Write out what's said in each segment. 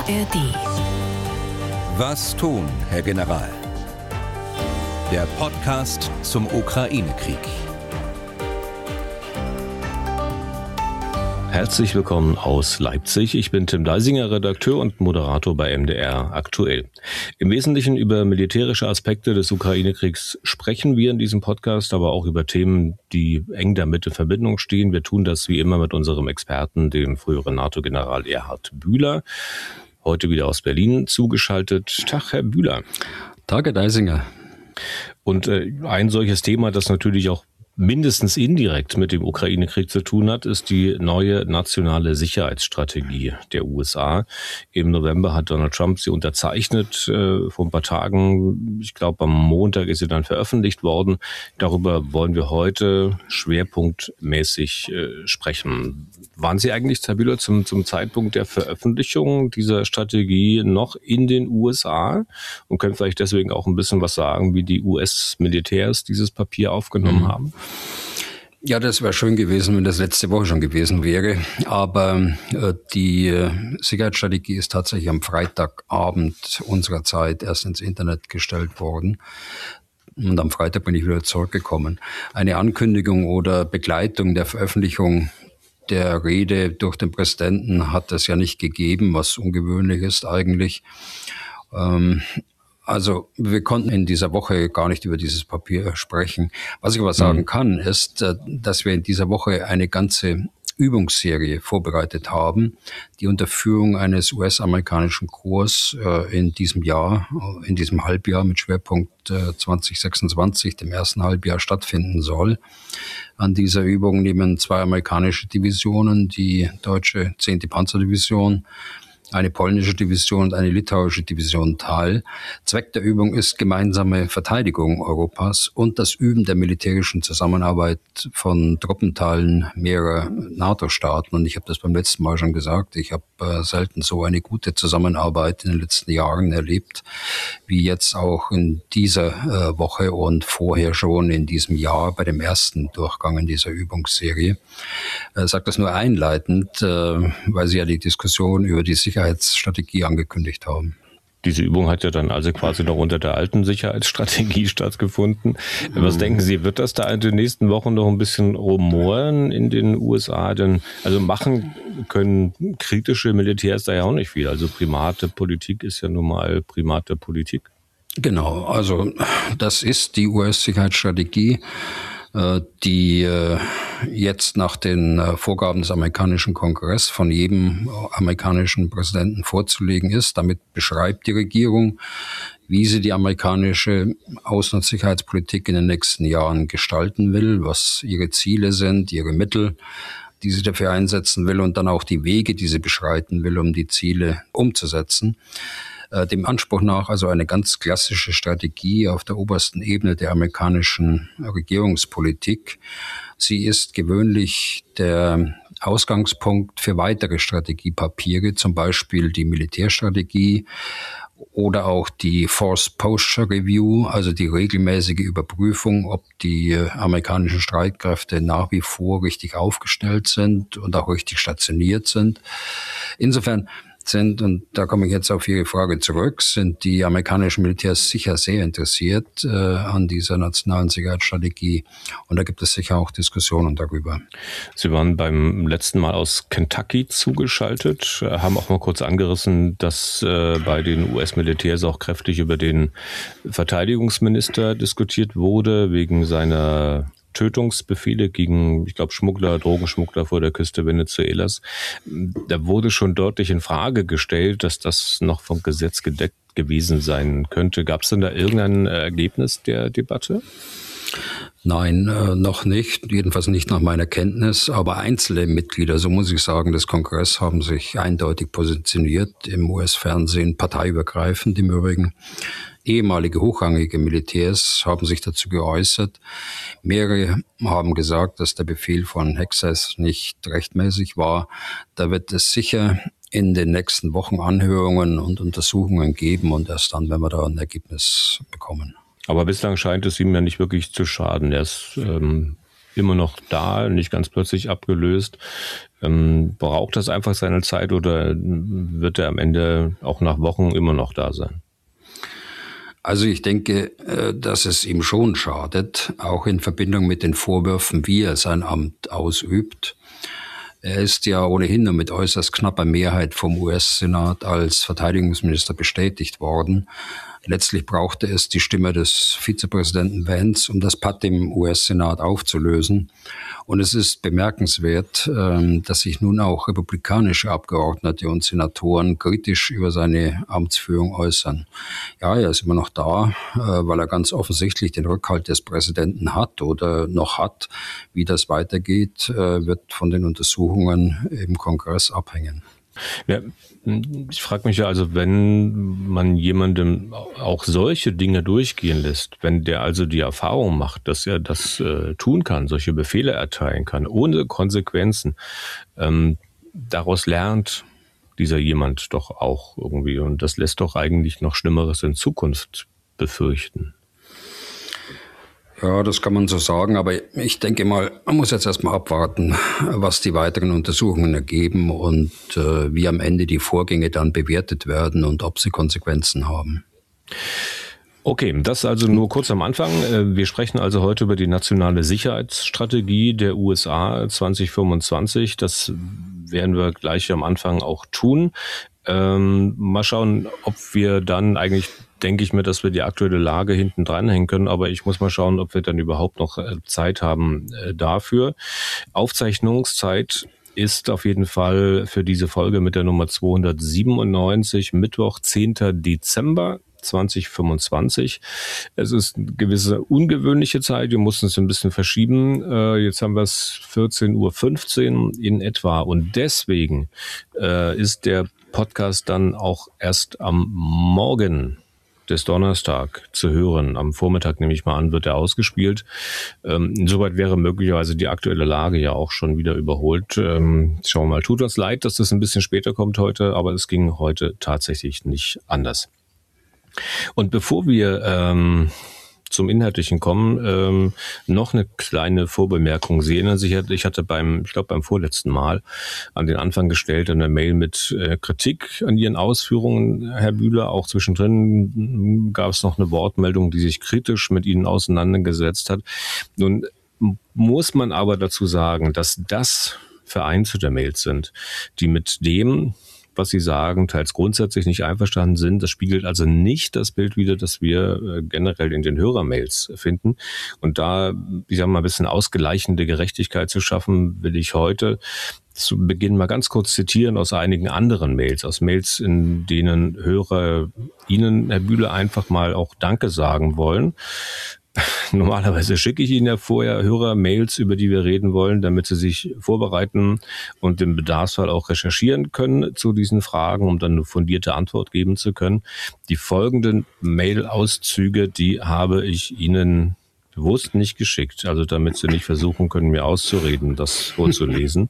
ARD. Was tun, Herr General? Der Podcast zum Ukraine-Krieg. Herzlich willkommen aus Leipzig. Ich bin Tim Deisinger, Redakteur und Moderator bei MDR aktuell. Im Wesentlichen über militärische Aspekte des Ukraine-Kriegs sprechen wir in diesem Podcast, aber auch über Themen, die eng damit in Verbindung stehen. Wir tun das wie immer mit unserem Experten, dem früheren NATO-General Erhard Bühler. Heute wieder aus Berlin zugeschaltet. Tag, Herr Bühler. Tag, Herr Deisinger. Und ein solches Thema, das natürlich auch mindestens indirekt mit dem Ukraine-Krieg zu tun hat, ist die neue nationale Sicherheitsstrategie der USA. Im November hat Donald Trump sie unterzeichnet, vor ein paar Tagen. Ich glaube, am Montag ist sie dann veröffentlicht worden. Darüber wollen wir heute schwerpunktmäßig sprechen. Waren Sie eigentlich, Herr Bühler, zum Zeitpunkt der Veröffentlichung dieser Strategie noch in den USA und können vielleicht deswegen auch ein bisschen was sagen, wie die US-Militärs dieses Papier aufgenommen haben? Ja, das wäre schön gewesen, wenn das letzte Woche schon gewesen wäre. Aber die Sicherheitsstrategie ist tatsächlich am Freitagabend unserer Zeit erst ins Internet gestellt worden. Und am Freitag bin ich wieder zurückgekommen. Eine Ankündigung oder Begleitung der Veröffentlichung der Rede durch den Präsidenten hat es ja nicht gegeben, was ungewöhnlich ist eigentlich. Also wir konnten in dieser Woche gar nicht über dieses Papier sprechen. Was ich aber sagen kann, ist, dass wir in dieser Woche eine ganze Übungsserie vorbereitet haben, die unter Führung eines US-amerikanischen Korps in diesem Jahr, in diesem Halbjahr mit Schwerpunkt 2026, dem ersten Halbjahr, stattfinden soll. An dieser Übung nehmen 2 amerikanische Divisionen, die deutsche 10. Panzerdivision, eine polnische Division und eine litauische Division teil. Zweck der Übung ist gemeinsame Verteidigung Europas und das Üben der militärischen Zusammenarbeit von Truppenteilen mehrerer NATO-Staaten. Und ich habe das beim letzten Mal schon gesagt, ich habe selten so eine gute Zusammenarbeit in den letzten Jahren erlebt, wie jetzt auch in dieser Woche und vorher schon in diesem Jahr bei dem ersten Durchgang in dieser Übungsserie. Ich sage das nur einleitend, weil Sie ja die Diskussion über die Sicherheitsstrategie angekündigt haben. Diese Übung hat ja dann also quasi noch unter der alten Sicherheitsstrategie stattgefunden. Was denken Sie, wird das da in den nächsten Wochen noch ein bisschen rumoren in den USA? Denn also machen können kritische Militärs da ja auch nicht viel. Also Primate Politik ist ja nun mal Primate Politik. Genau, also das ist die US-Sicherheitsstrategie, die jetzt nach den Vorgaben des amerikanischen Kongresses von jedem amerikanischen Präsidenten vorzulegen ist. Damit beschreibt die Regierung, wie sie die amerikanische Außen- und Sicherheitspolitik in den nächsten Jahren gestalten will, was ihre Ziele sind, ihre Mittel, die sie dafür einsetzen will und dann auch die Wege, die sie beschreiten will, um die Ziele umzusetzen. Dem Anspruch nach also eine ganz klassische Strategie auf der obersten Ebene der amerikanischen Regierungspolitik. Sie ist gewöhnlich der Ausgangspunkt für weitere Strategiepapiere, zum Beispiel die Militärstrategie oder auch die Force Posture Review, also die regelmäßige Überprüfung, ob die amerikanischen Streitkräfte nach wie vor richtig aufgestellt sind und auch richtig stationiert sind. Insofern und da komme ich jetzt auf Ihre Frage zurück, sind die amerikanischen Militärs sicher sehr interessiert an dieser nationalen Sicherheitsstrategie. Und da gibt es sicher auch Diskussionen darüber. Sie waren beim letzten Mal aus Kentucky zugeschaltet, haben auch mal kurz angerissen, dass bei den US-Militärs auch kräftig über den Verteidigungsminister diskutiert wurde, wegen seiner Tötungsbefehle gegen, ich glaube, Schmuggler, Drogenschmuggler vor der Küste Venezuelas. Da wurde schon deutlich in Frage gestellt, dass das noch vom Gesetz gedeckt gewesen sein könnte. Gab es denn da irgendein Ergebnis der Debatte? Nein, noch nicht, jedenfalls nicht nach meiner Kenntnis, aber einzelne Mitglieder, so muss ich sagen, des Kongresses haben sich eindeutig positioniert, im US-Fernsehen, parteiübergreifend im Übrigen. Ehemalige hochrangige Militärs haben sich dazu geäußert. Mehrere haben gesagt, dass der Befehl von Hexas nicht rechtmäßig war. Da wird es sicher in den nächsten Wochen Anhörungen und Untersuchungen geben und erst dann, wenn wir da ein Ergebnis bekommen. Aber bislang scheint es ihm ja nicht wirklich zu schaden. Er ist immer noch da, nicht ganz plötzlich abgelöst. Braucht das einfach seine Zeit oder wird er am Ende auch nach Wochen immer noch da sein? Also ich denke, dass es ihm schon schadet, auch in Verbindung mit den Vorwürfen, wie er sein Amt ausübt. Er ist ja ohnehin nur mit äußerst knapper Mehrheit vom US-Senat als Verteidigungsminister bestätigt worden. Letztlich brauchte es die Stimme des Vizepräsidenten Vance, um das Patt im US-Senat aufzulösen. Und es ist bemerkenswert, dass sich nun auch republikanische Abgeordnete und Senatoren kritisch über seine Amtsführung äußern. Ja, er ist immer noch da, weil er ganz offensichtlich den Rückhalt des Präsidenten hat oder noch hat. Wie das weitergeht, wird von den Untersuchungen im Kongress abhängen. Ja, ich frage mich ja also, wenn man jemandem auch solche Dinge durchgehen lässt, wenn der also die Erfahrung macht, dass er das tun kann, solche Befehle erteilen kann, ohne Konsequenzen, daraus lernt dieser jemand doch auch irgendwie. Und das lässt doch eigentlich noch Schlimmeres in Zukunft befürchten. Ja, das kann man so sagen, aber ich denke mal, man muss jetzt erstmal abwarten, was die weiteren Untersuchungen ergeben und wie am Ende die Vorgänge dann bewertet werden und ob sie Konsequenzen haben. Okay, das also nur kurz am Anfang. Wir sprechen also heute über die nationale Sicherheitsstrategie der USA 2025. Das werden wir gleich am Anfang auch tun. Mal schauen, ob wir dann eigentlich, denke ich mir, dass wir die aktuelle Lage hinten dranhängen können, aber ich muss mal schauen, ob wir dann überhaupt noch Zeit haben dafür. Aufzeichnungszeit ist auf jeden Fall für diese Folge mit der Nummer 297, Mittwoch, 10. Dezember 2025. Es ist eine gewisse ungewöhnliche Zeit. Wir mussten es ein bisschen verschieben. Jetzt haben wir es 14:15 Uhr in etwa. Und deswegen ist der Podcast dann auch erst am Morgen des Donnerstag zu hören. Am Vormittag, nehme ich mal an, wird er ausgespielt. Insoweit wäre möglicherweise die aktuelle Lage ja auch schon wieder überholt. Schauen wir mal. Tut uns leid, dass das ein bisschen später kommt heute, aber es ging heute tatsächlich nicht anders. Und bevor wir zum Inhaltlichen kommen, noch eine kleine Vorbemerkung. Sie erinnern sich, ich hatte beim vorletzten Mal an den Anfang gestellt eine Mail mit Kritik an Ihren Ausführungen, Herr Bühler. Auch zwischendrin gab es noch eine Wortmeldung, die sich kritisch mit Ihnen auseinandergesetzt hat. Nun muss man aber dazu sagen, dass das vereinzelte Mails sind, die mit dem, was Sie sagen, teils grundsätzlich nicht einverstanden sind. Das spiegelt also nicht das Bild wider, das wir generell in den Hörermails finden. Und da, ich sage mal, ein bisschen ausgleichende Gerechtigkeit zu schaffen, will ich heute zu Beginn mal ganz kurz zitieren aus einigen anderen Mails, aus Mails, in denen Hörer Ihnen, Herr Bühler, einfach mal auch Danke sagen wollen. Normalerweise schicke ich Ihnen ja vorher Hörer-Mails, über die wir reden wollen, damit Sie sich vorbereiten und im Bedarfsfall auch recherchieren können zu diesen Fragen, um dann eine fundierte Antwort geben zu können. Die folgenden Mail-Auszüge, die habe ich Ihnen bewusst nicht geschickt, also damit Sie nicht versuchen können, mir auszureden, das vorzulesen.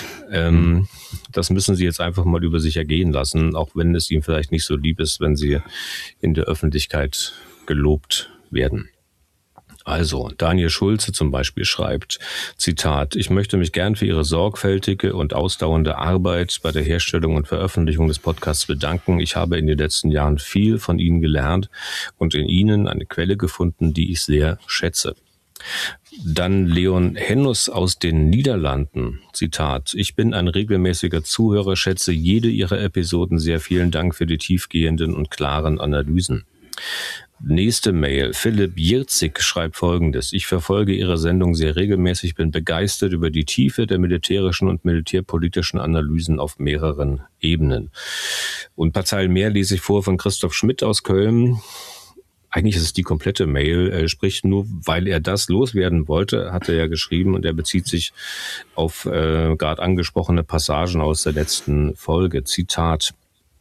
Das müssen Sie jetzt einfach mal über sich ergehen lassen, auch wenn es Ihnen vielleicht nicht so lieb ist, wenn Sie in der Öffentlichkeit gelobt werden. Also, Daniel Schulze zum Beispiel schreibt, Zitat, ich möchte mich gern für Ihre sorgfältige und ausdauernde Arbeit bei der Herstellung und Veröffentlichung des Podcasts bedanken. Ich habe in den letzten Jahren viel von Ihnen gelernt und in Ihnen eine Quelle gefunden, die ich sehr schätze. Dann Leon Hennus aus den Niederlanden, Zitat, ich bin ein regelmäßiger Zuhörer, schätze jede Ihrer Episoden sehr. Vielen Dank für die tiefgehenden und klaren Analysen. Nächste Mail. Philipp Jirzig schreibt Folgendes. Ich verfolge Ihre Sendung sehr regelmäßig, bin begeistert über die Tiefe der militärischen und militärpolitischen Analysen auf mehreren Ebenen. Und ein paar Zeilen mehr lese ich vor von Christoph Schmidt aus Köln. Eigentlich ist es die komplette Mail, sprich nur, weil er das loswerden wollte, hat er ja geschrieben und er bezieht sich auf gerade angesprochene Passagen aus der letzten Folge. Zitat.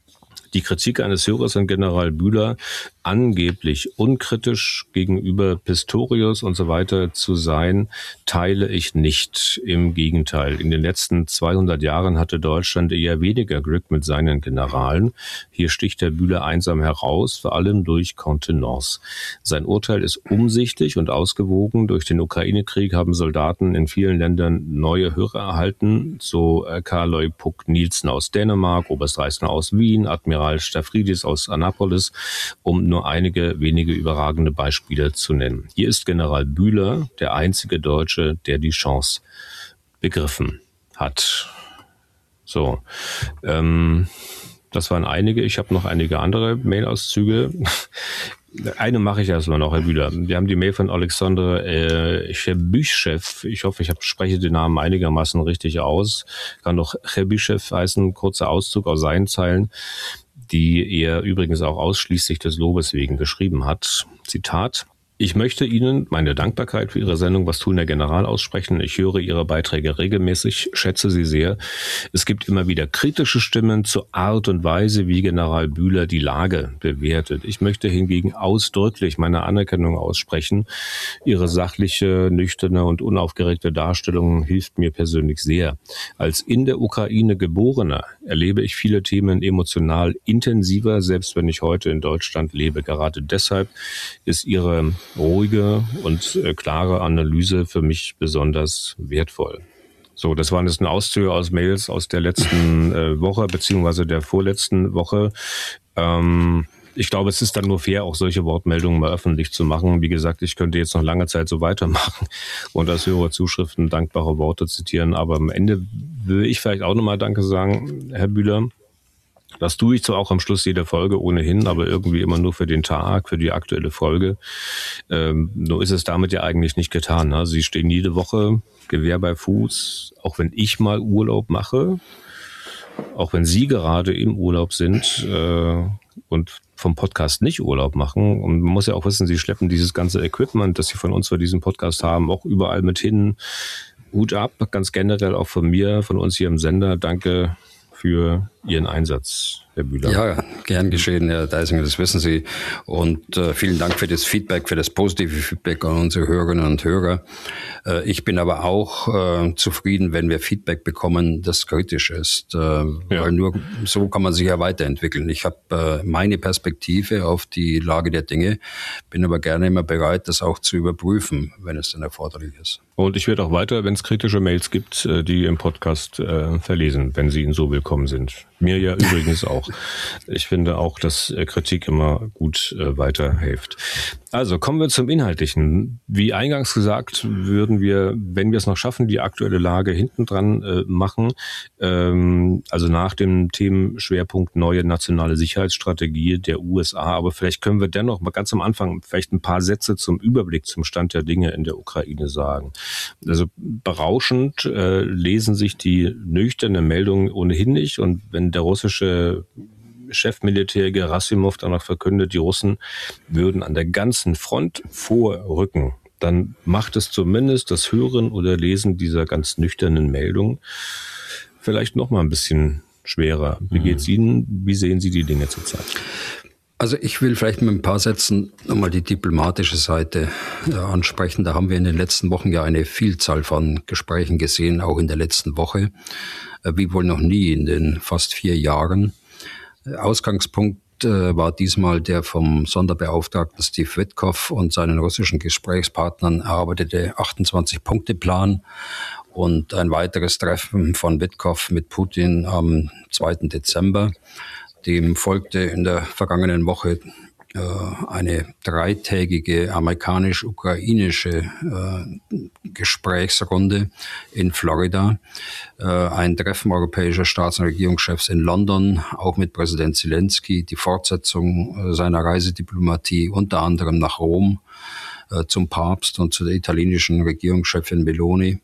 Die Kritik eines Hörers an General Bühler, angeblich unkritisch gegenüber Pistorius und so weiter zu sein, teile ich nicht. Im Gegenteil. In den letzten 200 Jahren hatte Deutschland eher weniger Glück mit seinen Generalen. Hier sticht der Bühler einsam heraus, vor allem durch Kontenance. Sein Urteil ist umsichtig und ausgewogen. Durch den Ukraine-Krieg haben Soldaten in vielen Ländern neue Hörer erhalten, so Karl Puck Nielsen aus Dänemark, Oberst Reisner aus Wien, Admiral Stavridis aus Annapolis, um nur einige wenige überragende Beispiele zu nennen. Hier ist General Bühler der einzige Deutsche, der die Chance begriffen hat. So, das waren einige. Ich habe noch einige andere Mailauszüge. Eine mache ich erstmal noch, Herr Bühler. Wir haben die Mail von Alexander Chebyschew. Ich hoffe, ich spreche den Namen einigermaßen richtig aus. Kann doch Chebyschew heißen, kurzer Auszug aus seinen Zeilen, die er übrigens auch ausschließlich des Lobes wegen geschrieben hat. Zitat: Ich möchte Ihnen meine Dankbarkeit für Ihre Sendung Was tun, Herr General aussprechen. Ich höre Ihre Beiträge regelmäßig, schätze sie sehr. Es gibt immer wieder kritische Stimmen zur Art und Weise, wie General Bühler die Lage bewertet. Ich möchte hingegen ausdrücklich meine Anerkennung aussprechen. Ihre sachliche, nüchterne und unaufgeregte Darstellung hilft mir persönlich sehr. Als in der Ukraine Geborener erlebe ich viele Themen emotional intensiver, selbst wenn ich heute in Deutschland lebe. Gerade deshalb ist Ihre ruhige und klare Analyse für mich besonders wertvoll. So, das waren jetzt Auszüge aus Mails aus der letzten Woche beziehungsweise der vorletzten Woche. Ich glaube, es ist dann nur fair, auch solche Wortmeldungen mal öffentlich zu machen. Wie gesagt, ich könnte jetzt noch lange Zeit so weitermachen und als Hörerzuschriften dankbare Worte zitieren. Aber am Ende will ich vielleicht auch nochmal Danke sagen, Herr Bühler. Das tue ich zwar auch am Schluss jeder Folge ohnehin, aber irgendwie immer nur für den Tag, für die aktuelle Folge. Nur ist es damit ja eigentlich nicht getan. Ne? Sie stehen jede Woche Gewehr bei Fuß, auch wenn ich mal Urlaub mache, auch wenn Sie gerade im Urlaub sind und vom Podcast nicht Urlaub machen. Und man muss ja auch wissen, Sie schleppen dieses ganze Equipment, das Sie von uns für diesen Podcast haben, auch überall mit hin. Hut ab, ganz generell auch von mir, von uns hier im Sender. Danke für Ihren Einsatz, Herr Bühler. Ja, gern geschehen, Herr Deisinger, das wissen Sie. Und vielen Dank für das Feedback, für das positive Feedback an unsere Hörerinnen und Hörer. Ich bin aber auch zufrieden, wenn wir Feedback bekommen, das kritisch ist. Weil nur so kann man sich ja weiterentwickeln. Ich habe meine Perspektive auf die Lage der Dinge, bin aber gerne immer bereit, das auch zu überprüfen, wenn es dann erforderlich ist. Und ich werde auch weiter, wenn es kritische Mails gibt, die im Podcast verlesen, wenn Sie Ihnen so willkommen sind. Mir ja übrigens auch. Ich finde auch, dass Kritik immer gut weiterhilft. Also kommen wir zum Inhaltlichen. Wie eingangs gesagt, würden wir, wenn wir es noch schaffen, die aktuelle Lage hinten dran machen. Also nach dem Themenschwerpunkt neue nationale Sicherheitsstrategie der USA. Aber vielleicht können wir dennoch mal ganz am Anfang vielleicht ein paar Sätze zum Überblick zum Stand der Dinge in der Ukraine sagen. Also berauschend lesen sich die nüchterne Meldung ohnehin nicht. Und wenn der russische Chefmilitär Gerasimov danach verkündet, die Russen würden an der ganzen Front vorrücken, dann macht es zumindest das Hören oder Lesen dieser ganz nüchternen Meldung vielleicht noch mal ein bisschen schwerer. Wie geht's Ihnen? Wie sehen Sie die Dinge zurzeit? Also ich will vielleicht mit ein paar Sätzen nochmal die diplomatische Seite ansprechen. Da haben wir in den letzten Wochen ja eine Vielzahl von Gesprächen gesehen, auch in der letzten Woche, wie wohl noch nie in den fast 4 Jahren. Ausgangspunkt war diesmal der vom Sonderbeauftragten Steve Witkoff und seinen russischen Gesprächspartnern erarbeitete 28-Punkte-Plan und ein weiteres Treffen von Witkoff mit Putin am 2. Dezember. Dem folgte in der vergangenen Woche eine 3-tägige amerikanisch-ukrainische Gesprächsrunde in Florida, ein Treffen europäischer Staats- und Regierungschefs in London, auch mit Präsident Zelensky, die Fortsetzung seiner Reisediplomatie unter anderem nach Rom zum Papst und zu der italienischen Regierungschefin Meloni.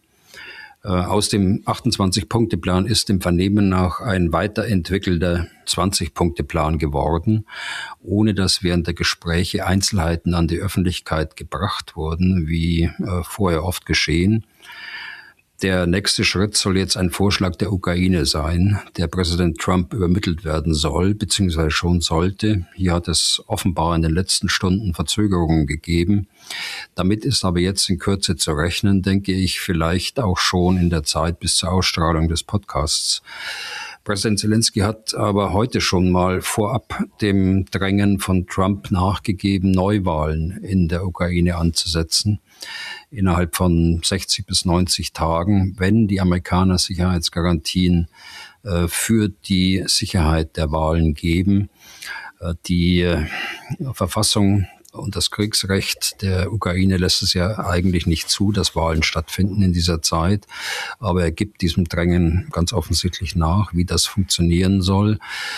Aus dem 28-Punkte-Plan ist dem Vernehmen nach ein weiterentwickelter 20-Punkte-Plan geworden, ohne dass während der Gespräche Einzelheiten an die Öffentlichkeit gebracht wurden, wie vorher oft geschehen. Der nächste Schritt soll jetzt ein Vorschlag der Ukraine sein, der Präsident Trump übermittelt werden soll, beziehungsweise schon sollte. Hier hat es offenbar in den letzten Stunden Verzögerungen gegeben. Damit ist aber jetzt in Kürze zu rechnen, denke ich, vielleicht auch schon in der Zeit bis zur Ausstrahlung des Podcasts. Präsident Zelensky hat aber heute schon mal vorab dem Drängen von Trump nachgegeben, Neuwahlen in der Ukraine anzusetzen, innerhalb von 60 bis 90 Tagen, wenn die Amerikaner Sicherheitsgarantien für die Sicherheit der Wahlen geben. Die Verfassung und das Kriegsrecht der Ukraine lässt es ja eigentlich nicht zu, dass Wahlen stattfinden in dieser Zeit. Aber er gibt diesem Drängen ganz offensichtlich nach, wie das funktionieren soll.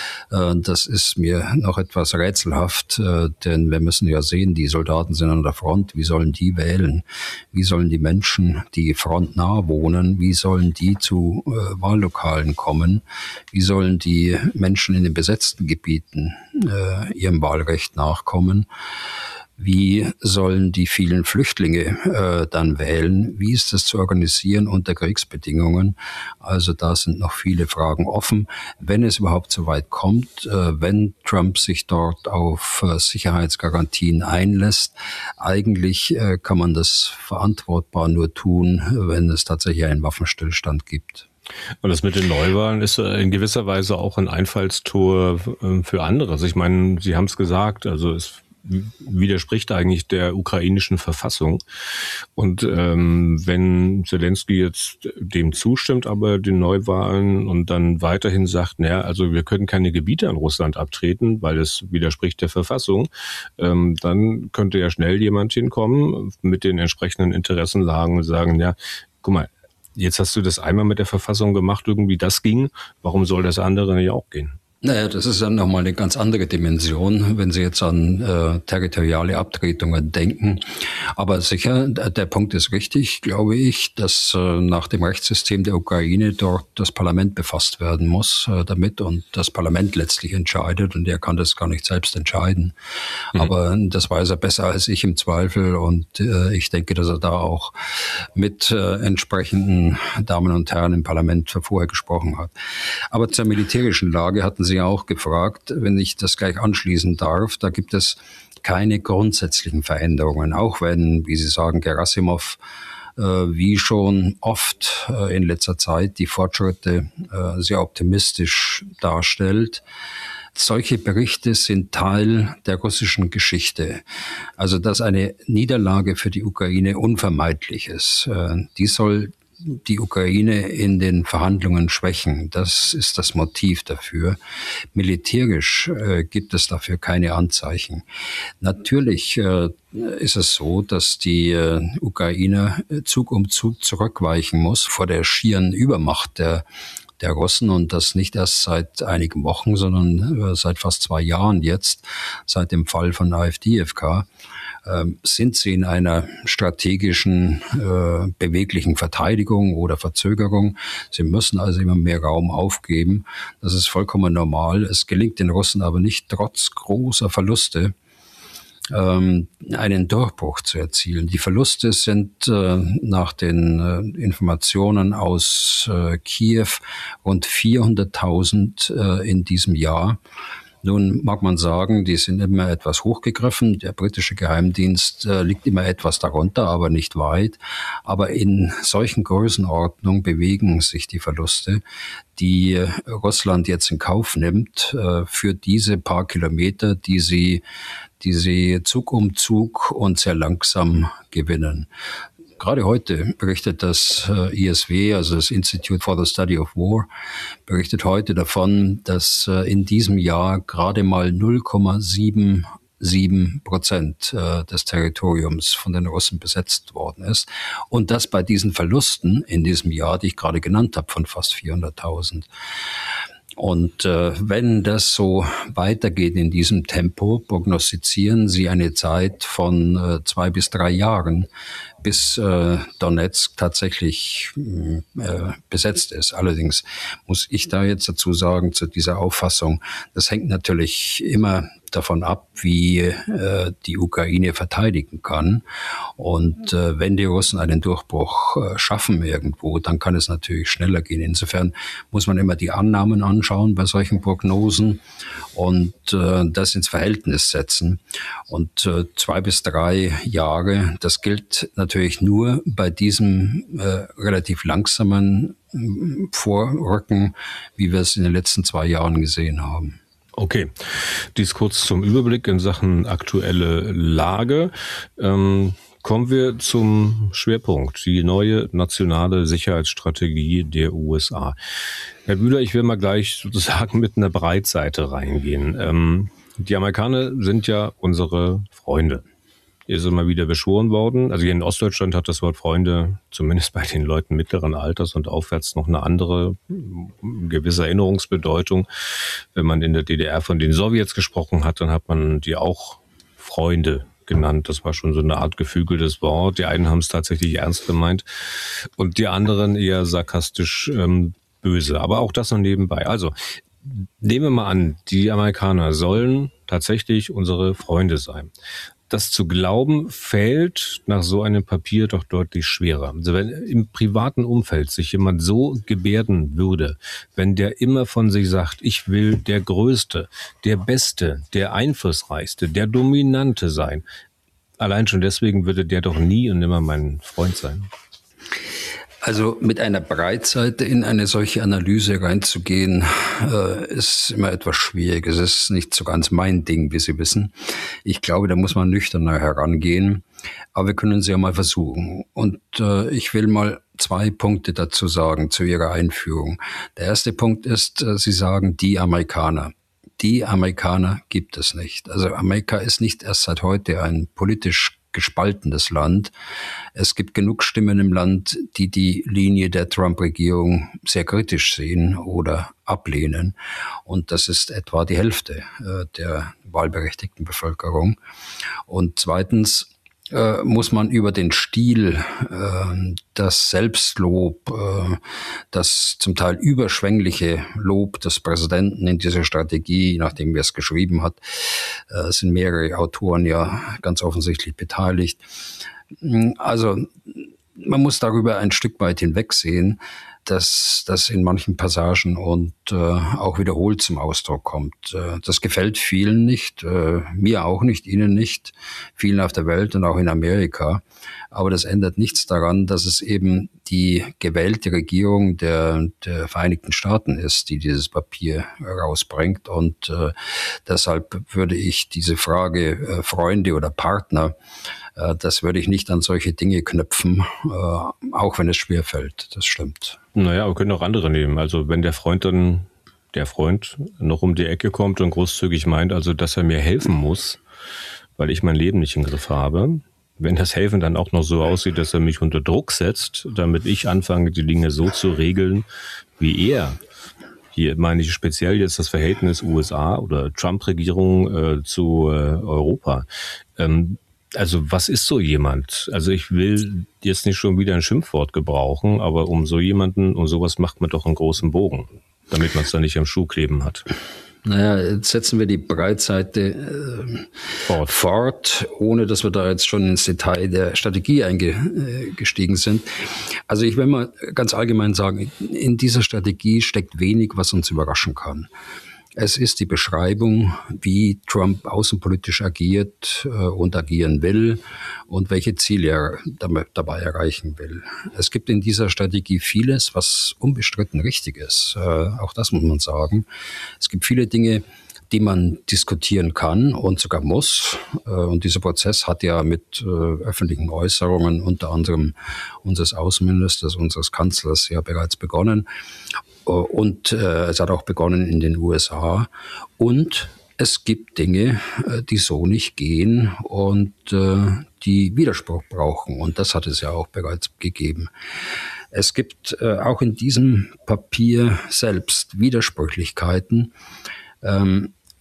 Das ist mir noch etwas rätselhaft, denn wir müssen ja sehen, die Soldaten sind an der Front. Wie sollen die wählen? Wie sollen die Menschen, die frontnah wohnen, wie sollen die zu Wahllokalen kommen? Wie sollen die Menschen in den besetzten Gebieten ihrem Wahlrecht nachkommen? Wie sollen die vielen Flüchtlinge dann wählen? Wie ist das zu organisieren unter Kriegsbedingungen? Also da sind noch viele Fragen offen. Wenn es überhaupt so weit kommt, wenn Trump sich dort auf Sicherheitsgarantien einlässt, eigentlich kann man das verantwortbar nur tun, wenn es tatsächlich einen Waffenstillstand gibt. Und das mit den Neuwahlen ist in gewisser Weise auch ein Einfallstor für anderes. Ich meine, Sie haben es gesagt, also es widerspricht eigentlich der ukrainischen Verfassung. Und wenn Zelensky jetzt dem zustimmt, aber den Neuwahlen und dann weiterhin sagt, naja, also wir können keine Gebiete an Russland abtreten, weil es widerspricht der Verfassung, dann könnte ja schnell jemand hinkommen mit den entsprechenden Interessenlagen und sagen, ja, guck mal, jetzt hast du das einmal mit der Verfassung gemacht, irgendwie das ging, warum soll das andere nicht auch gehen? Naja, das ist dann nochmal eine ganz andere Dimension, wenn Sie jetzt an territoriale Abtretungen denken. Aber sicher, der Punkt ist richtig, glaube ich, dass nach dem Rechtssystem der Ukraine dort das Parlament befasst werden muss damit und das Parlament letztlich entscheidet und er kann das gar nicht selbst entscheiden. Aber das weiß er besser als ich im Zweifel und ich denke, dass er da auch mit entsprechenden Damen und Herren im Parlament vorher gesprochen hat. Aber zur militärischen Lage hatten Sie auch gefragt, wenn ich das gleich anschließen darf, da gibt es keine grundsätzlichen Veränderungen, auch wenn, wie Sie sagen, Gerasimov wie schon oft in letzter Zeit die Fortschritte sehr optimistisch darstellt. Solche Berichte sind Teil der russischen Geschichte. Also, dass eine Niederlage für die Ukraine unvermeidlich ist. Die soll die Ukraine in den Verhandlungen schwächen. Das ist das Motiv dafür. Militärisch gibt es dafür keine Anzeichen. Natürlich ist es so, dass die Ukraine Zug um Zug zurückweichen muss vor der schieren Übermacht der Russen und das nicht erst seit einigen Wochen, sondern seit fast 2 Jahren jetzt, seit dem Fall von AfD-FK. Sind sie in einer strategischen, beweglichen Verteidigung oder Verzögerung. Sie müssen also immer mehr Raum aufgeben. Das ist vollkommen normal. Es gelingt den Russen aber nicht, trotz großer Verluste einen Durchbruch zu erzielen. Die Verluste sind nach den Informationen aus Kiew rund 400.000 in diesem Jahr. Nun mag man sagen, die sind immer etwas hochgegriffen. Der britische Geheimdienst liegt immer etwas darunter, aber nicht weit. Aber in solchen Größenordnungen bewegen sich die Verluste, die Russland jetzt in Kauf nimmt für diese paar Kilometer, die sie Zug um Zug und sehr langsam gewinnen. Gerade heute berichtet das ISW, also das Institute for the Study of War, berichtet heute davon, dass in diesem Jahr gerade mal 0,77% des Territoriums von den Russen besetzt worden ist. Und das bei diesen Verlusten in diesem Jahr, die ich gerade genannt habe, von fast 400.000. Und wenn das so weitergeht in diesem Tempo, prognostizieren sie eine Zeit von 2 bis 3 Jahren, bis Donetsk tatsächlich besetzt ist. Allerdings muss ich da jetzt dazu sagen, zu dieser Auffassung, das hängt natürlich immer davon ab, wie die Ukraine verteidigen kann. Und wenn die Russen einen Durchbruch schaffen irgendwo, dann kann es natürlich schneller gehen. Insofern muss man immer die Annahmen anschauen bei solchen Prognosen und das ins Verhältnis setzen. Und 2 bis 3 Jahre, das gilt natürlich nur bei diesem relativ langsamen Vorrücken, wie wir es in den letzten 2 Jahren gesehen haben. Okay, dies kurz zum Überblick in Sachen aktuelle Lage. Kommen wir zum Schwerpunkt, die neue nationale Sicherheitsstrategie der USA. Herr Bühler, ich will mal gleich sozusagen mit einer Breitseite reingehen. Die Amerikaner sind ja unsere Freunde. Hier ist immer wieder beschworen worden. Also hier in Ostdeutschland hat das Wort Freunde, zumindest bei den Leuten mittleren Alters und aufwärts, noch eine andere gewisse Erinnerungsbedeutung. Wenn man in der DDR von den Sowjets gesprochen hat, dann hat man die auch Freunde genannt. Das war schon so eine Art geflügeltes Wort. Die einen haben es tatsächlich ernst gemeint und die anderen eher sarkastisch böse. Aber auch das noch nebenbei. Also nehmen wir mal an, die Amerikaner sollen tatsächlich unsere Freunde sein. Das zu glauben, fällt nach so einem Papier doch deutlich schwerer. Also wenn im privaten Umfeld sich jemand so gebärden würde, wenn der immer von sich sagt, ich will der Größte, der Beste, der Einflussreichste, der Dominante sein, allein schon deswegen würde der doch nie und nimmer mein Freund sein. Also mit einer Breitseite in eine solche Analyse reinzugehen, ist immer etwas schwierig. Es ist nicht so ganz mein Ding, wie Sie wissen. Ich glaube, da muss man nüchterner herangehen. Aber wir können es ja mal versuchen. Und ich will mal 2 Punkte dazu sagen, zu Ihrer Einführung. Der erste Punkt ist, Sie sagen, die Amerikaner. Die Amerikaner gibt es nicht. Also Amerika ist nicht erst seit heute ein politisch gespaltenes Land. Es gibt genug Stimmen im Land, die die Linie der Trump-Regierung sehr kritisch sehen oder ablehnen. Und das ist etwa die Hälfte der wahlberechtigten Bevölkerung. Und zweitens muss man über den Stil, das Selbstlob, das zum Teil überschwängliche Lob des Präsidenten in dieser Strategie, nachdem er es geschrieben hat, sind mehrere Autoren ja ganz offensichtlich beteiligt. Also man muss darüber ein Stück weit hinwegsehen, dass das in manchen Passagen und auch wiederholt zum Ausdruck kommt. Das gefällt vielen nicht, mir auch nicht, Ihnen nicht, vielen auf der Welt und auch in Amerika. Aber das ändert nichts daran, dass es eben die gewählte Regierung der Vereinigten Staaten ist, die dieses Papier rausbringt. Und deshalb würde ich diese Frage Freunde oder Partner, das würde ich nicht an solche Dinge knüpfen, auch wenn es schwerfällt. Das stimmt. Naja, wir können auch andere nehmen. Also wenn der Freund noch um die Ecke kommt und großzügig meint, also dass er mir helfen muss, weil ich mein Leben nicht im Griff habe. Wenn das Helfen dann auch noch so aussieht, dass er mich unter Druck setzt, damit ich anfange, die Dinge so zu regeln, wie er. Hier meine ich speziell jetzt das Verhältnis USA oder Trump-Regierung zu Europa. Also was ist so jemand? Also ich will jetzt nicht schon wieder ein Schimpfwort gebrauchen, aber um sowas macht man doch einen großen Bogen, damit man es dann nicht am Schuh kleben hat. Naja, jetzt setzen wir die Breitseite fort, ohne dass wir da jetzt schon ins Detail der Strategie eingestiegen sind. Also ich will mal ganz allgemein sagen, in dieser Strategie steckt wenig, was uns überraschen kann. Es ist die Beschreibung, wie Trump außenpolitisch agiert und agieren will und welche Ziele er dabei erreichen will. Es gibt in dieser Strategie vieles, was unbestritten richtig ist. Auch das muss man sagen. Es gibt viele Dinge, die man diskutieren kann und sogar muss. Und dieser Prozess hat ja mit öffentlichen Äußerungen, unter anderem unseres Außenministers, unseres Kanzlers, ja bereits begonnen. Und es hat auch begonnen in den USA. Und es gibt Dinge, die so nicht gehen und die Widerspruch brauchen. Und das hat es ja auch bereits gegeben. Es gibt auch in diesem Papier selbst Widersprüchlichkeiten.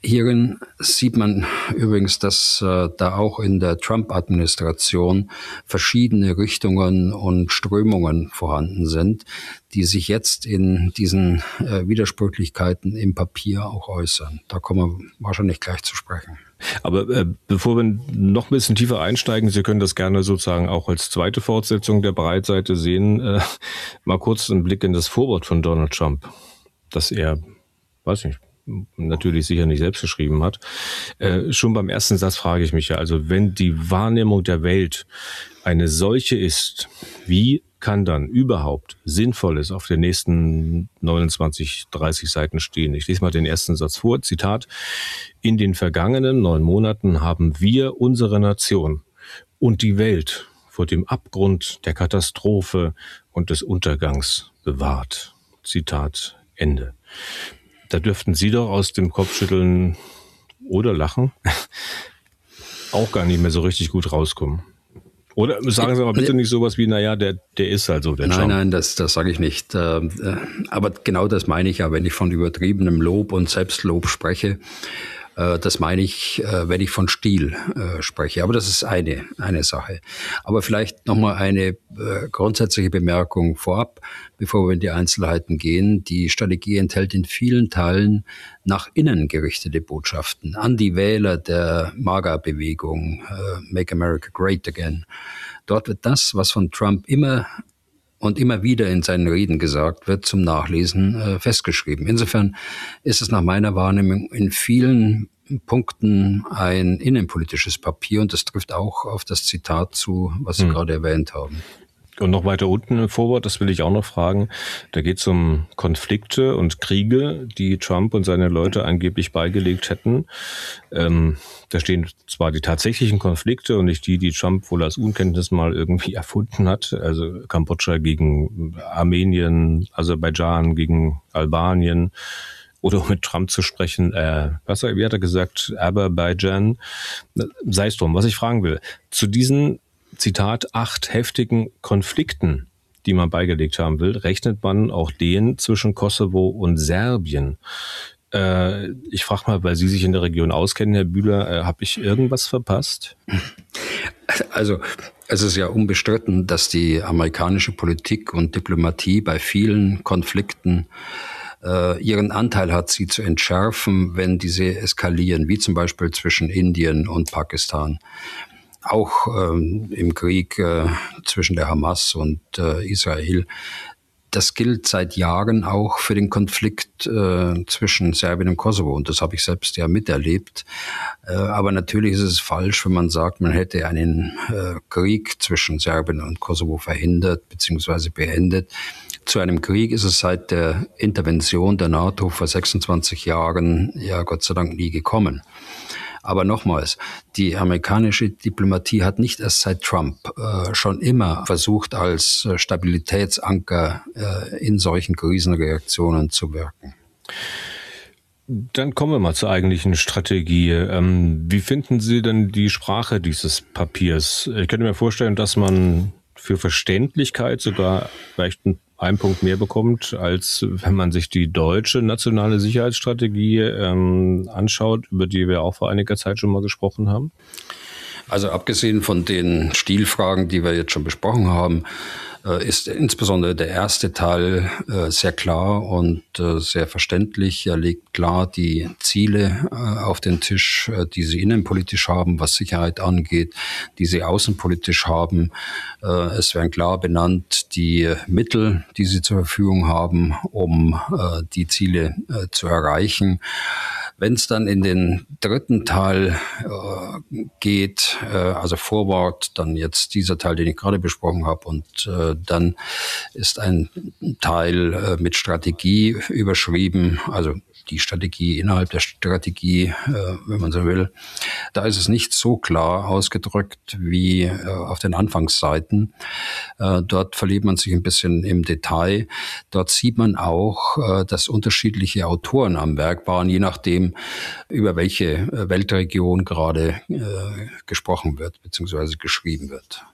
Hierin sieht man übrigens, dass da auch in der Trump-Administration verschiedene Richtungen und Strömungen vorhanden sind, die sich jetzt in diesen Widersprüchlichkeiten im Papier auch äußern. Da kommen wir wahrscheinlich gleich zu sprechen. Aber bevor wir noch ein bisschen tiefer einsteigen, Sie können das gerne sozusagen auch als zweite Fortsetzung der Breitseite sehen, mal kurz einen Blick in das Vorwort von Donald Trump, das er, weiß nicht, natürlich sicher nicht selbst geschrieben hat. Schon beim ersten Satz frage ich mich ja, also wenn die Wahrnehmung der Welt eine solche ist, wie kann dann überhaupt Sinnvolles auf den nächsten 29, 30 Seiten stehen? Ich lese mal den ersten Satz vor, Zitat: In den vergangenen 9 Monaten haben wir unsere Nation und die Welt vor dem Abgrund der Katastrophe und des Untergangs bewahrt. Zitat Ende. Da dürften Sie doch aus dem Kopfschütteln oder Lachen auch gar nicht mehr so richtig gut rauskommen. Oder sagen Sie aber bitte nicht sowas wie, naja, der ist halt so, der Trump. Nein, das sage ich nicht. Aber genau das meine ich ja, wenn ich von übertriebenem Lob und Selbstlob spreche. Das meine ich, wenn ich von Stil spreche. Aber das ist eine Sache. Aber vielleicht nochmal eine grundsätzliche Bemerkung vorab, bevor wir in die Einzelheiten gehen. Die Strategie enthält in vielen Teilen nach innen gerichtete Botschaften an die Wähler der MAGA-Bewegung, Make America Great Again. Dort wird das, was von Trump immer wieder in seinen Reden gesagt wird, zum Nachlesen festgeschrieben. Insofern ist es nach meiner Wahrnehmung in vielen Punkten ein innenpolitisches Papier und das trifft auch auf das Zitat zu, was Sie gerade erwähnt haben. Und noch weiter unten im Vorwort, das will ich auch noch fragen, da geht es um Konflikte und Kriege, die Trump und seine Leute angeblich beigelegt hätten. Da stehen zwar die tatsächlichen Konflikte und nicht die Trump wohl aus Unkenntnis mal irgendwie erfunden hat. Also Kambodscha gegen Armenien, Aserbaidschan gegen Albanien. Oder um mit Trump zu sprechen, wie hat er gesagt, Aserbaidschan. Sei es drum, was ich fragen will. Zu diesen, Zitat, 8 heftigen Konflikten, die man beigelegt haben will, rechnet man auch den zwischen Kosovo und Serbien. Ich frage mal, weil Sie sich in der Region auskennen, Herr Bühler, habe ich irgendwas verpasst? Also es ist ja unbestritten, dass die amerikanische Politik und Diplomatie bei vielen Konflikten ihren Anteil hat, sie zu entschärfen, wenn diese eskalieren, wie zum Beispiel zwischen Indien und Pakistan. Auch im Krieg zwischen der Hamas und Israel. Das gilt seit Jahren auch für den Konflikt zwischen Serbien und Kosovo. Und das habe ich selbst ja miterlebt. Aber natürlich ist es falsch, wenn man sagt, man hätte einen Krieg zwischen Serbien und Kosovo verhindert bzw. beendet. Zu einem Krieg ist es seit der Intervention der NATO vor 26 Jahren ja Gott sei Dank nie gekommen. Aber nochmals, die amerikanische Diplomatie hat nicht erst seit Trump schon immer versucht, als Stabilitätsanker in solchen Krisenreaktionen zu wirken. Dann kommen wir mal zur eigentlichen Strategie. Wie finden Sie denn die Sprache dieses Papiers? Ich könnte mir vorstellen, dass man für Verständlichkeit sogar vielleicht einen Punkt mehr bekommt, als wenn man sich die deutsche nationale Sicherheitsstrategie anschaut, über die wir auch vor einiger Zeit schon mal gesprochen haben? Also abgesehen von den Stilfragen, die wir jetzt schon besprochen haben, ist insbesondere der erste Teil sehr klar und sehr verständlich. Er legt klar die Ziele auf den Tisch, die sie innenpolitisch haben, was Sicherheit angeht, die sie außenpolitisch haben. Es werden klar benannt die Mittel, die sie zur Verfügung haben, um die Ziele zu erreichen. Wenn es dann in den dritten Teil geht, also Vorwort, dann jetzt dieser Teil, den ich gerade besprochen habe, und dann ist ein Teil mit Strategie überschrieben, also die Strategie innerhalb der Strategie, wenn man so will. Da ist es nicht so klar ausgedrückt wie auf den Anfangsseiten. Dort verliert man sich ein bisschen im Detail. Dort sieht man auch, dass unterschiedliche Autoren am Werk waren, je nachdem, über welche Weltregion gerade gesprochen wird bzw. geschrieben wird.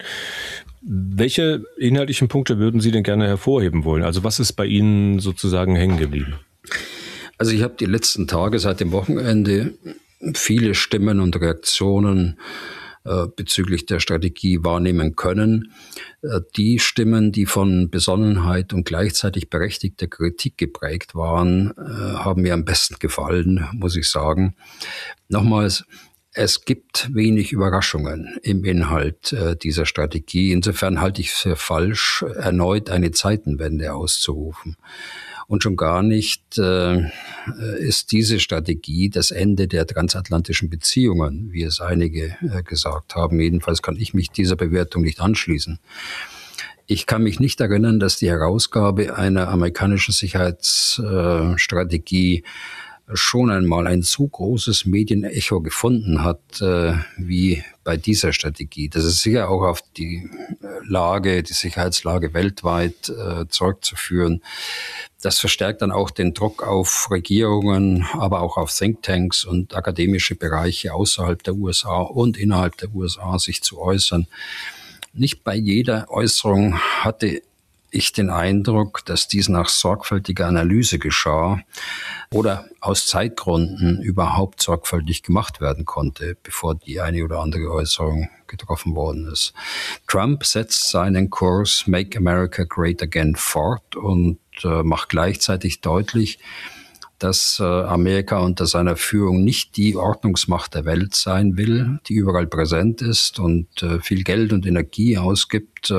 Welche inhaltlichen Punkte würden Sie denn gerne hervorheben wollen? Also was ist bei Ihnen sozusagen hängen geblieben? Also ich habe die letzten Tage seit dem Wochenende viele Stimmen und Reaktionen bezüglich der Strategie wahrnehmen können. Die Stimmen, die von Besonnenheit und gleichzeitig berechtigter Kritik geprägt waren, haben mir am besten gefallen, muss ich sagen. Nochmals, es gibt wenig Überraschungen im Inhalt dieser Strategie. Insofern halte ich es für falsch, erneut eine Zeitenwende auszurufen. Und schon gar nicht ist diese Strategie das Ende der transatlantischen Beziehungen, wie es einige gesagt haben. Jedenfalls kann ich mich dieser Bewertung nicht anschließen. Ich kann mich nicht erinnern, dass die Herausgabe einer amerikanischen Sicherheitsstrategie schon einmal ein so großes Medienecho gefunden hat wie bei dieser Strategie. Das ist sicher auch auf die Sicherheitslage weltweit zurückzuführen. Das verstärkt dann auch den Druck auf Regierungen, aber auch auf Thinktanks und akademische Bereiche außerhalb der USA und innerhalb der USA, sich zu äußern. Nicht bei jeder Äußerung hatte ich den Eindruck, dass dies nach sorgfältiger Analyse geschah oder aus Zeitgründen überhaupt sorgfältig gemacht werden konnte, bevor die eine oder andere Äußerung getroffen worden ist. Trump setzt seinen Kurs Make America Great Again fort und macht gleichzeitig deutlich, dass Amerika unter seiner Führung nicht die Ordnungsmacht der Welt sein will, die überall präsent ist und viel Geld und Energie ausgibt,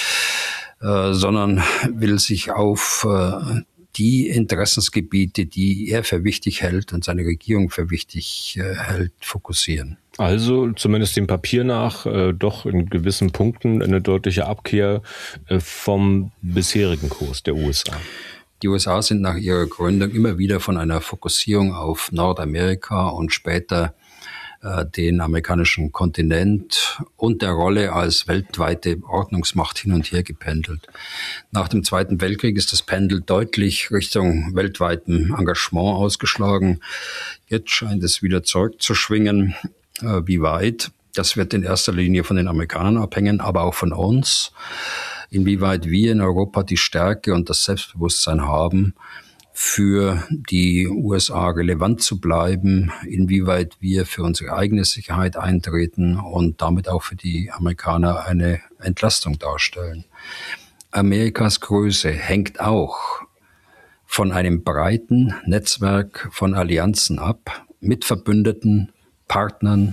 sondern will sich auf die Interessensgebiete, die er für wichtig hält und seine Regierung für wichtig hält, fokussieren. Also zumindest dem Papier nach doch in gewissen Punkten eine deutliche Abkehr vom bisherigen Kurs der USA. Die USA sind nach ihrer Gründung immer wieder von einer Fokussierung auf Nordamerika und später den amerikanischen Kontinent und der Rolle als weltweite Ordnungsmacht hin und her gependelt. Nach dem Zweiten Weltkrieg ist das Pendel deutlich Richtung weltweitem Engagement ausgeschlagen. Jetzt scheint es wieder zurückzuschwingen. Wie weit? Das wird in erster Linie von den Amerikanern abhängen, aber auch von uns. Inwieweit wir in Europa die Stärke und das Selbstbewusstsein haben, für die USA relevant zu bleiben, inwieweit wir für unsere eigene Sicherheit eintreten und damit auch für die Amerikaner eine Entlastung darstellen. Amerikas Größe hängt auch von einem breiten Netzwerk von Allianzen ab, mit Verbündeten, Partnern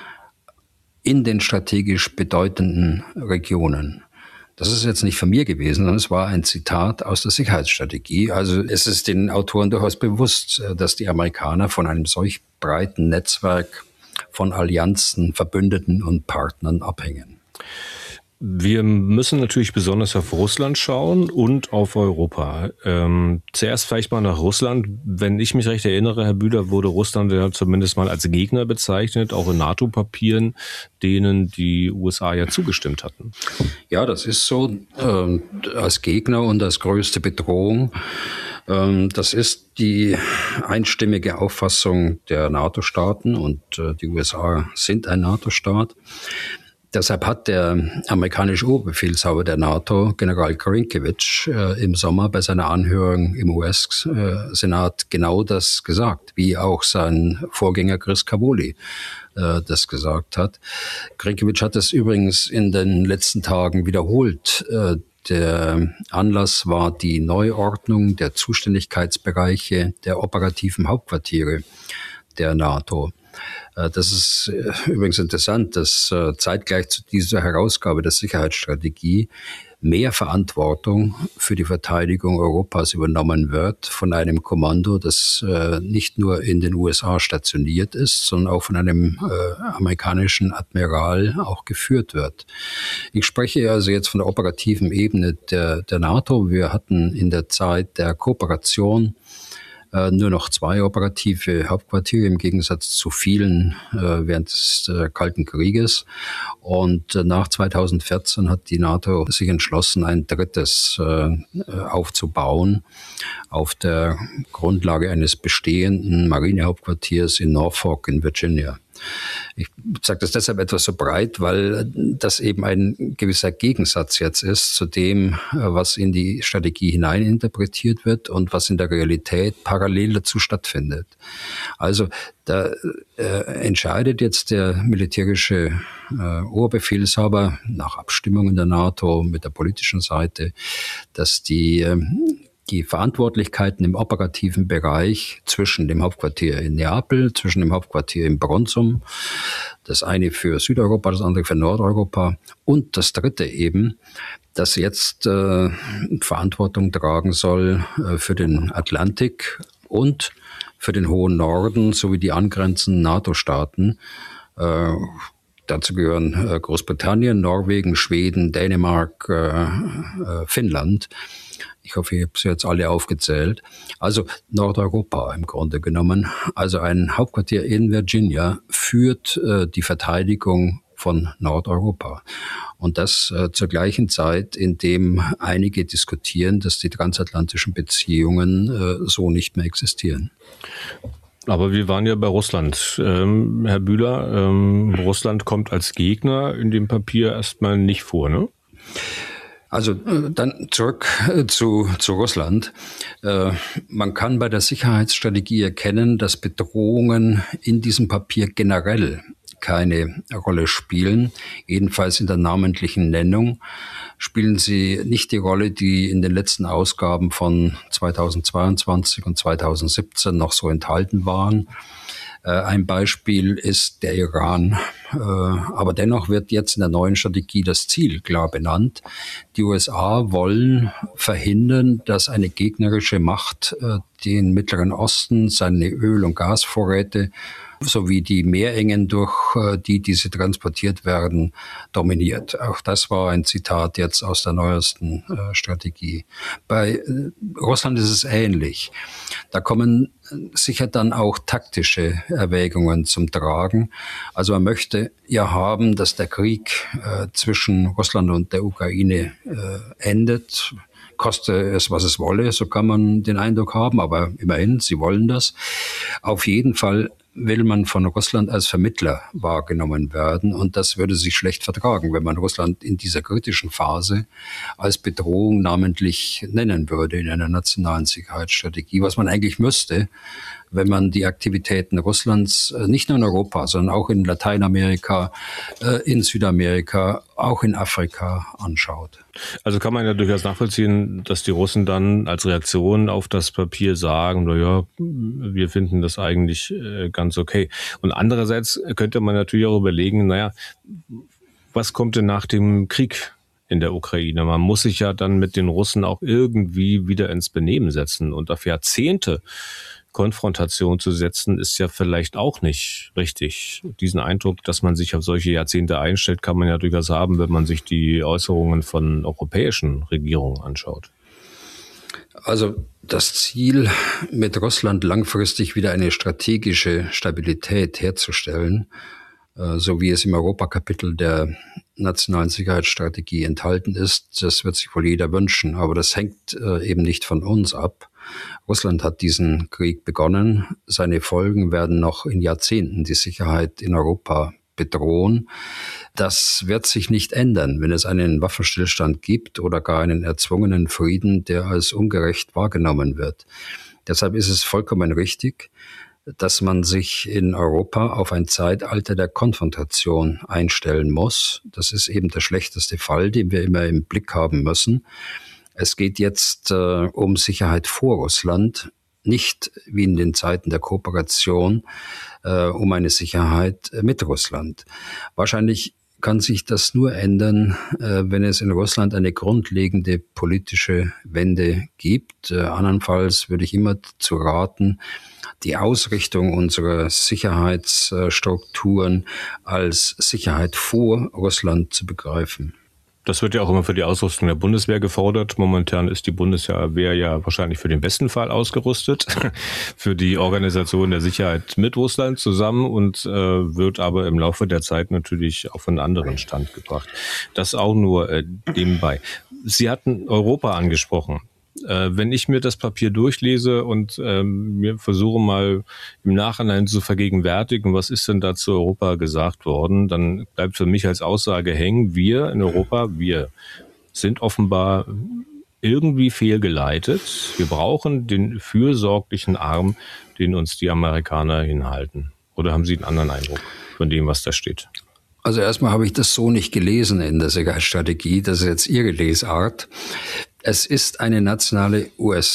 in den strategisch bedeutenden Regionen. Das ist jetzt nicht von mir gewesen, sondern es war ein Zitat aus der Sicherheitsstrategie. Also es ist den Autoren durchaus bewusst, dass die Amerikaner von einem solch breiten Netzwerk von Allianzen, Verbündeten und Partnern abhängen. Wir müssen natürlich besonders auf Russland schauen und auf Europa. Zuerst vielleicht mal nach Russland. Wenn ich mich recht erinnere, Herr Bühler, wurde Russland ja zumindest mal als Gegner bezeichnet, auch in NATO-Papieren, denen die USA ja zugestimmt hatten. Ja, das ist so, als Gegner und als größte Bedrohung. Das ist die einstimmige Auffassung der NATO-Staaten und die USA sind ein NATO-Staat. Deshalb hat der amerikanische Oberbefehlshaber der NATO, General Grynkewitsch, im Sommer bei seiner Anhörung im US-Senat genau das gesagt, wie auch sein Vorgänger Chris Cavoli das gesagt hat. Grynkewitsch hat das übrigens in den letzten Tagen wiederholt. Der Anlass war die Neuordnung der Zuständigkeitsbereiche der operativen Hauptquartiere der NATO. Das ist übrigens interessant, dass zeitgleich zu dieser Herausgabe der Sicherheitsstrategie mehr Verantwortung für die Verteidigung Europas übernommen wird von einem Kommando, das nicht nur in den USA stationiert ist, sondern auch von einem amerikanischen Admiral auch geführt wird. Ich spreche also jetzt von der operativen Ebene der NATO. Wir hatten in der Zeit der Kooperation nur noch 2 operative Hauptquartiere im Gegensatz zu vielen während des Kalten Krieges. Und nach 2014 hat die NATO sich entschlossen, ein drittes aufzubauen auf der Grundlage eines bestehenden Marinehauptquartiers in Norfolk in Virginia. Ich sage das deshalb etwas so breit, weil das eben ein gewisser Gegensatz jetzt ist zu dem, was in die Strategie hineininterpretiert wird und was in der Realität parallel dazu stattfindet. Also da entscheidet jetzt der militärische Oberbefehlshaber nach Abstimmung in der NATO mit der politischen Seite, dass die Verantwortlichkeiten im operativen Bereich zwischen dem Hauptquartier in Neapel, zwischen dem Hauptquartier in Bronsum, das eine für Südeuropa, das andere für Nordeuropa und das dritte eben, das jetzt Verantwortung tragen soll für den Atlantik und für den hohen Norden sowie die angrenzenden NATO-Staaten. Dazu gehören Großbritannien, Norwegen, Schweden, Dänemark, Finnland. Ich hoffe, ich habe sie jetzt alle aufgezählt. Also Nordeuropa im Grunde genommen. Also ein Hauptquartier in Virginia führt die Verteidigung von Nordeuropa. Und das zur gleichen Zeit, in dem einige diskutieren, dass die transatlantischen Beziehungen so nicht mehr existieren. Aber wir waren ja bei Russland. Herr Bühler, Russland kommt als Gegner in dem Papier erstmal nicht vor, ne? Also dann zurück zu Russland. Man kann bei der Sicherheitsstrategie erkennen, dass Bedrohungen in diesem Papier generell keine Rolle spielen. Jedenfalls in der namentlichen Nennung spielen sie nicht die Rolle, die in den letzten Ausgaben von 2022 und 2017 noch so enthalten waren. Ein Beispiel ist der Iran. Aber dennoch wird jetzt in der neuen Strategie das Ziel klar benannt. Die USA wollen verhindern, dass eine gegnerische Macht den Mittleren Osten, seine Öl- und Gasvorräte sowie die Meerengen, durch die diese transportiert werden, dominiert. Auch das war ein Zitat jetzt aus der neuesten Strategie. Bei Russland ist es ähnlich. Da kommen sicher dann auch taktische Erwägungen zum Tragen. Also man möchte ja haben, dass der Krieg zwischen Russland und der Ukraine endet. Koste es, was es wolle, so kann man den Eindruck haben, aber immerhin, sie wollen das. Auf jeden Fall will man von Russland als Vermittler wahrgenommen werden. Und das würde sich schlecht vertragen, wenn man Russland in dieser kritischen Phase als Bedrohung namentlich nennen würde in einer nationalen Sicherheitsstrategie, was man eigentlich müsste, wenn man die Aktivitäten Russlands nicht nur in Europa, sondern auch in Lateinamerika, in Südamerika, auch in Afrika anschaut. Also kann man ja durchaus nachvollziehen, dass die Russen dann als Reaktion auf das Papier sagen, naja, wir finden das eigentlich ganz okay. Und andererseits könnte man natürlich auch überlegen, naja, was kommt denn nach dem Krieg in der Ukraine? Man muss sich ja dann mit den Russen auch irgendwie wieder ins Benehmen setzen. Und auf Jahrzehnte Konfrontation zu setzen, ist ja vielleicht auch nicht richtig. Diesen Eindruck, dass man sich auf solche Jahrzehnte einstellt, kann man ja durchaus haben, wenn man sich die Äußerungen von europäischen Regierungen anschaut. Also das Ziel, mit Russland langfristig wieder eine strategische Stabilität herzustellen, so wie es im Europakapitel der nationalen Sicherheitsstrategie enthalten ist, das wird sich wohl jeder wünschen. Aber das hängt eben nicht von uns ab. Russland hat diesen Krieg begonnen. Seine Folgen werden noch in Jahrzehnten die Sicherheit in Europa bedrohen. Das wird sich nicht ändern, wenn es einen Waffenstillstand gibt oder gar einen erzwungenen Frieden, der als ungerecht wahrgenommen wird. Deshalb ist es vollkommen richtig, dass man sich in Europa auf ein Zeitalter der Konfrontation einstellen muss. Das ist eben der schlechteste Fall, den wir immer im Blick haben müssen. Es geht jetzt um Sicherheit vor Russland, nicht wie in den Zeiten der Kooperation um eine Sicherheit mit Russland. Wahrscheinlich kann sich das nur ändern, wenn es in Russland eine grundlegende politische Wende gibt. Andernfalls würde ich immer dazu raten, die Ausrichtung unserer Sicherheitsstrukturen als Sicherheit vor Russland zu begreifen. Das wird ja auch immer für die Ausrüstung der Bundeswehr gefordert. Momentan ist die Bundeswehr ja wahrscheinlich für den besten Fall ausgerüstet, für die Organisation der Sicherheit mit Russland zusammen und wird aber im Laufe der Zeit natürlich auf einen anderen Stand gebracht. Das auch nur nebenbei. Sie hatten Europa angesprochen. Wenn ich mir das Papier durchlese und mir versuche mal im Nachhinein zu vergegenwärtigen, was ist denn da zu Europa gesagt worden, dann bleibt für mich als Aussage hängen, wir in Europa, wir sind offenbar irgendwie fehlgeleitet. Wir brauchen den fürsorglichen Arm, den uns die Amerikaner hinhalten. Oder haben Sie einen anderen Eindruck von dem, was da steht? Also erstmal habe ich das so nicht gelesen in der Sicherheitsstrategie. Das ist jetzt Ihre Lesart. Es ist eine nationale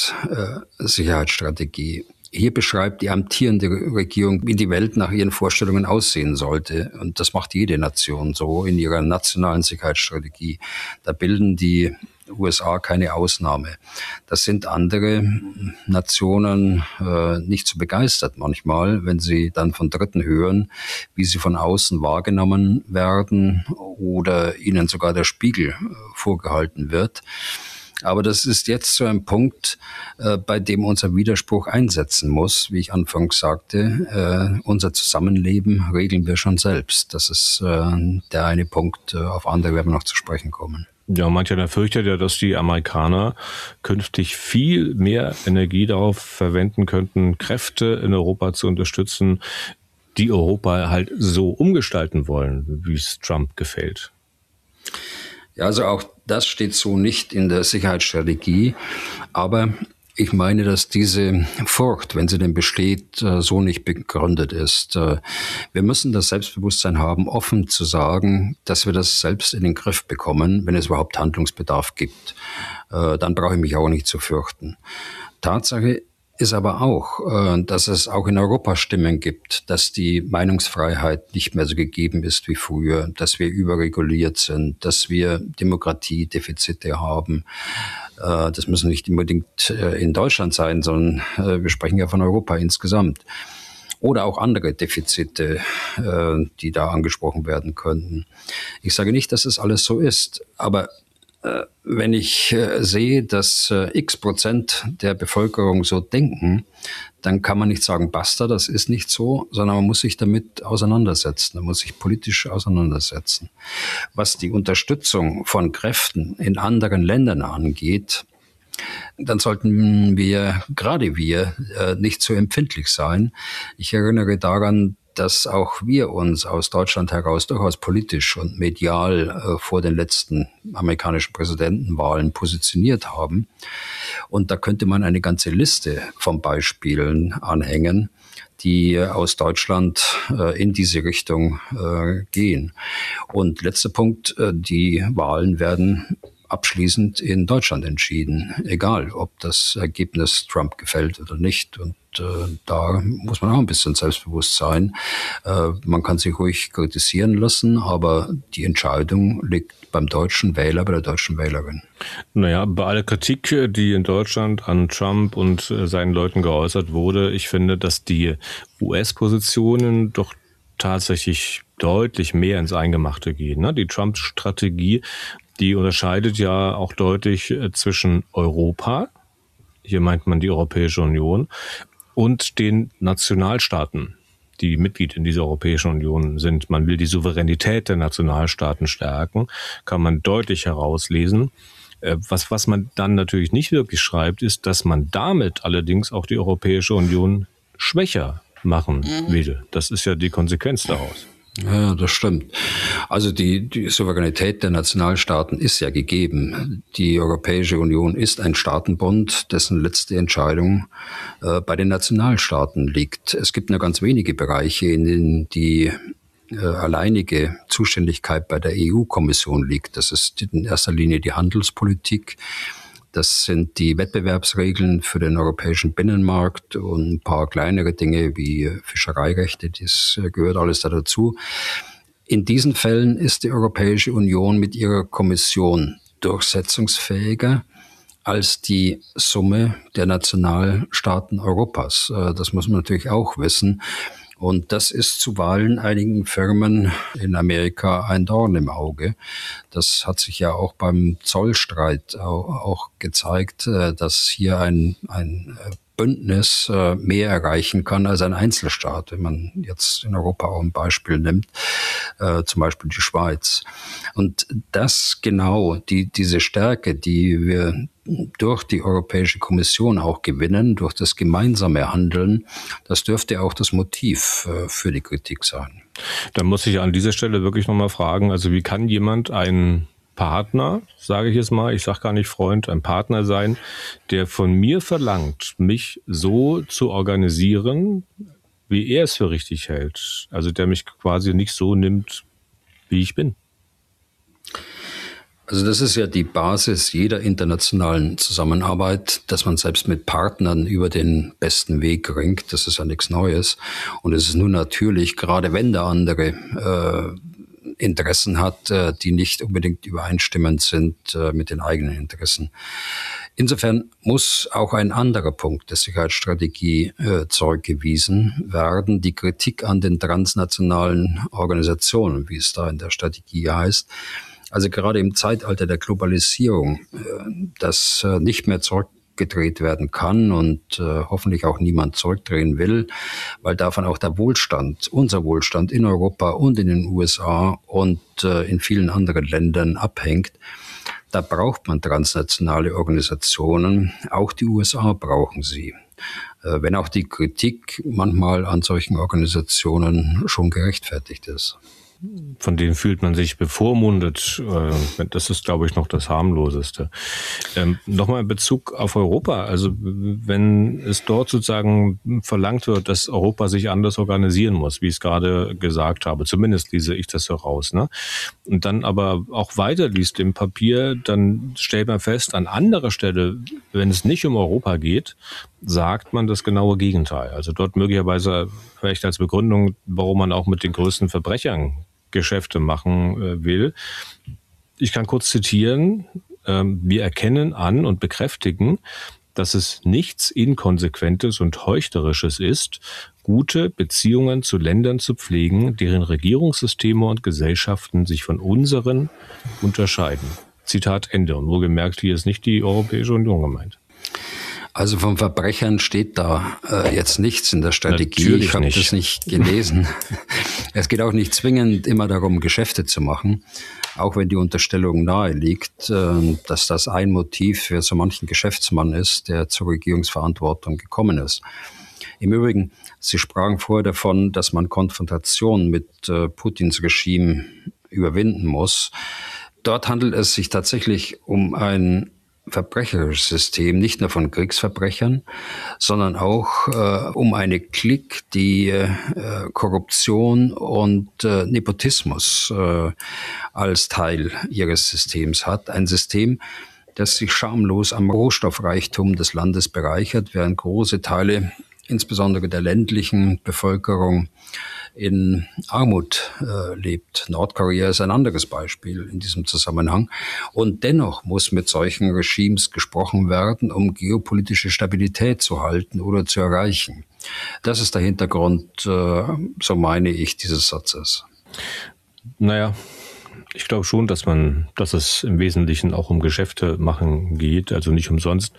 US-Sicherheitsstrategie. Hier beschreibt die amtierende Regierung, wie die Welt nach ihren Vorstellungen aussehen sollte. Und das macht jede Nation so in ihrer nationalen Sicherheitsstrategie. Da bilden die USA keine Ausnahme. Das sind andere Nationen nicht so begeistert manchmal, wenn sie dann von Dritten hören, wie sie von außen wahrgenommen werden oder ihnen sogar der Spiegel vorgehalten wird. Aber das ist jetzt so ein Punkt, bei dem unser Widerspruch einsetzen muss. Wie ich anfangs sagte, unser Zusammenleben regeln wir schon selbst. Das ist der eine Punkt. Auf andere werden wir noch zu sprechen kommen. Ja, mancher fürchtet ja, dass die Amerikaner künftig viel mehr Energie darauf verwenden könnten, Kräfte in Europa zu unterstützen, die Europa halt so umgestalten wollen, wie es Trump gefällt. Ja, also auch das steht so nicht in der Sicherheitsstrategie, aber ich meine, dass diese Furcht, wenn sie denn besteht, so nicht begründet ist. Wir müssen das Selbstbewusstsein haben, offen zu sagen, dass wir das selbst in den Griff bekommen, wenn es überhaupt Handlungsbedarf gibt. Dann brauche ich mich auch nicht zu fürchten. Tatsache ist aber auch, dass es auch in Europa Stimmen gibt, dass die Meinungsfreiheit nicht mehr so gegeben ist wie früher, dass wir überreguliert sind, dass wir Demokratiedefizite haben. Das müssen nicht unbedingt in Deutschland sein, sondern wir sprechen ja von Europa insgesamt. Oder auch andere Defizite, die da angesprochen werden könnten. Ich sage nicht, dass es alles so ist, aber wenn ich sehe, dass x% der Bevölkerung so denken, dann kann man nicht sagen, basta, das ist nicht so, sondern man muss sich damit auseinandersetzen, man muss sich politisch auseinandersetzen. Was die Unterstützung von Kräften in anderen Ländern angeht, dann sollten wir, gerade wir, nicht so empfindlich sein. Ich erinnere daran, dass auch wir uns aus Deutschland heraus durchaus politisch und medial vor den letzten amerikanischen Präsidentenwahlen positioniert haben. Und da könnte man eine ganze Liste von Beispielen anhängen, die aus Deutschland in diese Richtung gehen. Und letzter Punkt, die Wahlen werden abschließend in Deutschland entschieden, egal ob das Ergebnis Trump gefällt oder nicht. Und da muss man auch ein bisschen selbstbewusst sein. Man kann sich ruhig kritisieren lassen, aber die Entscheidung liegt beim deutschen Wähler, bei der deutschen Wählerin. Naja, bei aller Kritik, die in Deutschland an Trump und seinen Leuten geäußert wurde, ich finde, dass die US-Positionen doch tatsächlich deutlich mehr ins Eingemachte gehen. Ne? Die Trump-Strategie, die unterscheidet ja auch deutlich zwischen Europa, hier meint man die Europäische Union, und den Nationalstaaten, die Mitglied in dieser Europäischen Union sind. Man will die Souveränität der Nationalstaaten stärken, kann man deutlich herauslesen. Was man dann natürlich nicht wirklich schreibt, ist, dass man damit allerdings auch die Europäische Union schwächer machen will. Das ist ja die Konsequenz daraus. Ja, das stimmt. Also die Souveränität der Nationalstaaten ist ja gegeben. Die Europäische Union ist ein Staatenbund, dessen letzte Entscheidung bei den Nationalstaaten liegt. Es gibt nur ganz wenige Bereiche, in denen die alleinige Zuständigkeit bei der EU-Kommission liegt. Das ist in erster Linie die Handelspolitik. Das sind die Wettbewerbsregeln für den europäischen Binnenmarkt und ein paar kleinere Dinge wie Fischereirechte, das gehört alles da dazu. In diesen Fällen ist die Europäische Union mit ihrer Kommission durchsetzungsfähiger als die Summe der Nationalstaaten Europas. Das muss man natürlich auch wissen. Und das ist zuweilen einigen Firmen in Amerika ein Dorn im Auge. Das hat sich ja auch beim Zollstreit auch gezeigt, dass hier ein Bündnis mehr erreichen kann als ein Einzelstaat, wenn man jetzt in Europa auch ein Beispiel nimmt, zum Beispiel die Schweiz. Und das genau, diese Stärke, die wir durch die Europäische Kommission auch gewinnen, durch das gemeinsame Handeln. Das dürfte auch das Motiv für die Kritik sein. Da muss ich an dieser Stelle wirklich nochmal fragen, also wie kann jemand ein Partner, sage ich jetzt mal, ich sage gar nicht Freund, ein Partner sein, der von mir verlangt, mich so zu organisieren, wie er es für richtig hält. Also der mich quasi nicht so nimmt, wie ich bin. Also das ist ja die Basis jeder internationalen Zusammenarbeit, dass man selbst mit Partnern über den besten Weg ringt. Das ist ja nichts Neues. Und es ist nur natürlich, gerade wenn der andere Interessen hat, die nicht unbedingt übereinstimmend sind mit den eigenen Interessen. Insofern muss auch ein anderer Punkt der Sicherheitsstrategie zurückgewiesen werden. Die Kritik an den transnationalen Organisationen, wie es da in der Strategie heißt. Also gerade im Zeitalter der Globalisierung, das nicht mehr zurückgedreht werden kann und hoffentlich auch niemand zurückdrehen will, weil davon auch der Wohlstand, unser Wohlstand in Europa und in den USA und in vielen anderen Ländern abhängt. Da braucht man transnationale Organisationen, auch die USA brauchen sie. Wenn auch die Kritik manchmal an solchen Organisationen schon gerechtfertigt ist. Von denen fühlt man sich bevormundet. Das ist, glaube ich, noch das harmloseste. Nochmal in Bezug auf Europa. Also wenn es dort sozusagen verlangt wird, dass Europa sich anders organisieren muss, wie ich es gerade gesagt habe, zumindest lese ich das so raus, ne? Und dann aber auch weiterliest im Papier, dann stellt man fest, an anderer Stelle, wenn es nicht um Europa geht, sagt man das genaue Gegenteil. Also dort möglicherweise vielleicht als Begründung, warum man auch mit den größten Verbrechern Geschäfte machen will. Ich kann kurz zitieren, wir erkennen an und bekräftigen, dass es nichts Inkonsequentes und Heuchlerisches ist, gute Beziehungen zu Ländern zu pflegen, deren Regierungssysteme und Gesellschaften sich von unseren unterscheiden. Zitat Ende. Und wohlgemerkt, hier ist nicht die Europäische Union gemeint. Also von Verbrechern steht da jetzt nichts in der Strategie. Natürlich ich habe das nicht gelesen. Es geht auch nicht zwingend immer darum, Geschäfte zu machen, auch wenn die Unterstellung nahe liegt, dass das ein Motiv für so manchen Geschäftsmann ist, der zur Regierungsverantwortung gekommen ist. Im Übrigen, Sie sprachen vorher davon, dass man Konfrontation mit Putins Regime überwinden muss. Dort handelt es sich tatsächlich um ein verbrecherisches System, nicht nur von Kriegsverbrechern, sondern auch um eine Clique, die Korruption und Nepotismus als Teil ihres Systems hat. Ein System, das sich schamlos am Rohstoffreichtum des Landes bereichert, während große Teile, insbesondere der ländlichen Bevölkerung, in Armut lebt. Nordkorea ist ein anderes Beispiel in diesem Zusammenhang. Und dennoch muss mit solchen Regimes gesprochen werden, um geopolitische Stabilität zu halten oder zu erreichen. Das ist der Hintergrund, so meine ich, dieses Satzes. Naja, ich glaube schon, dass es im Wesentlichen auch um Geschäfte machen geht. Also nicht umsonst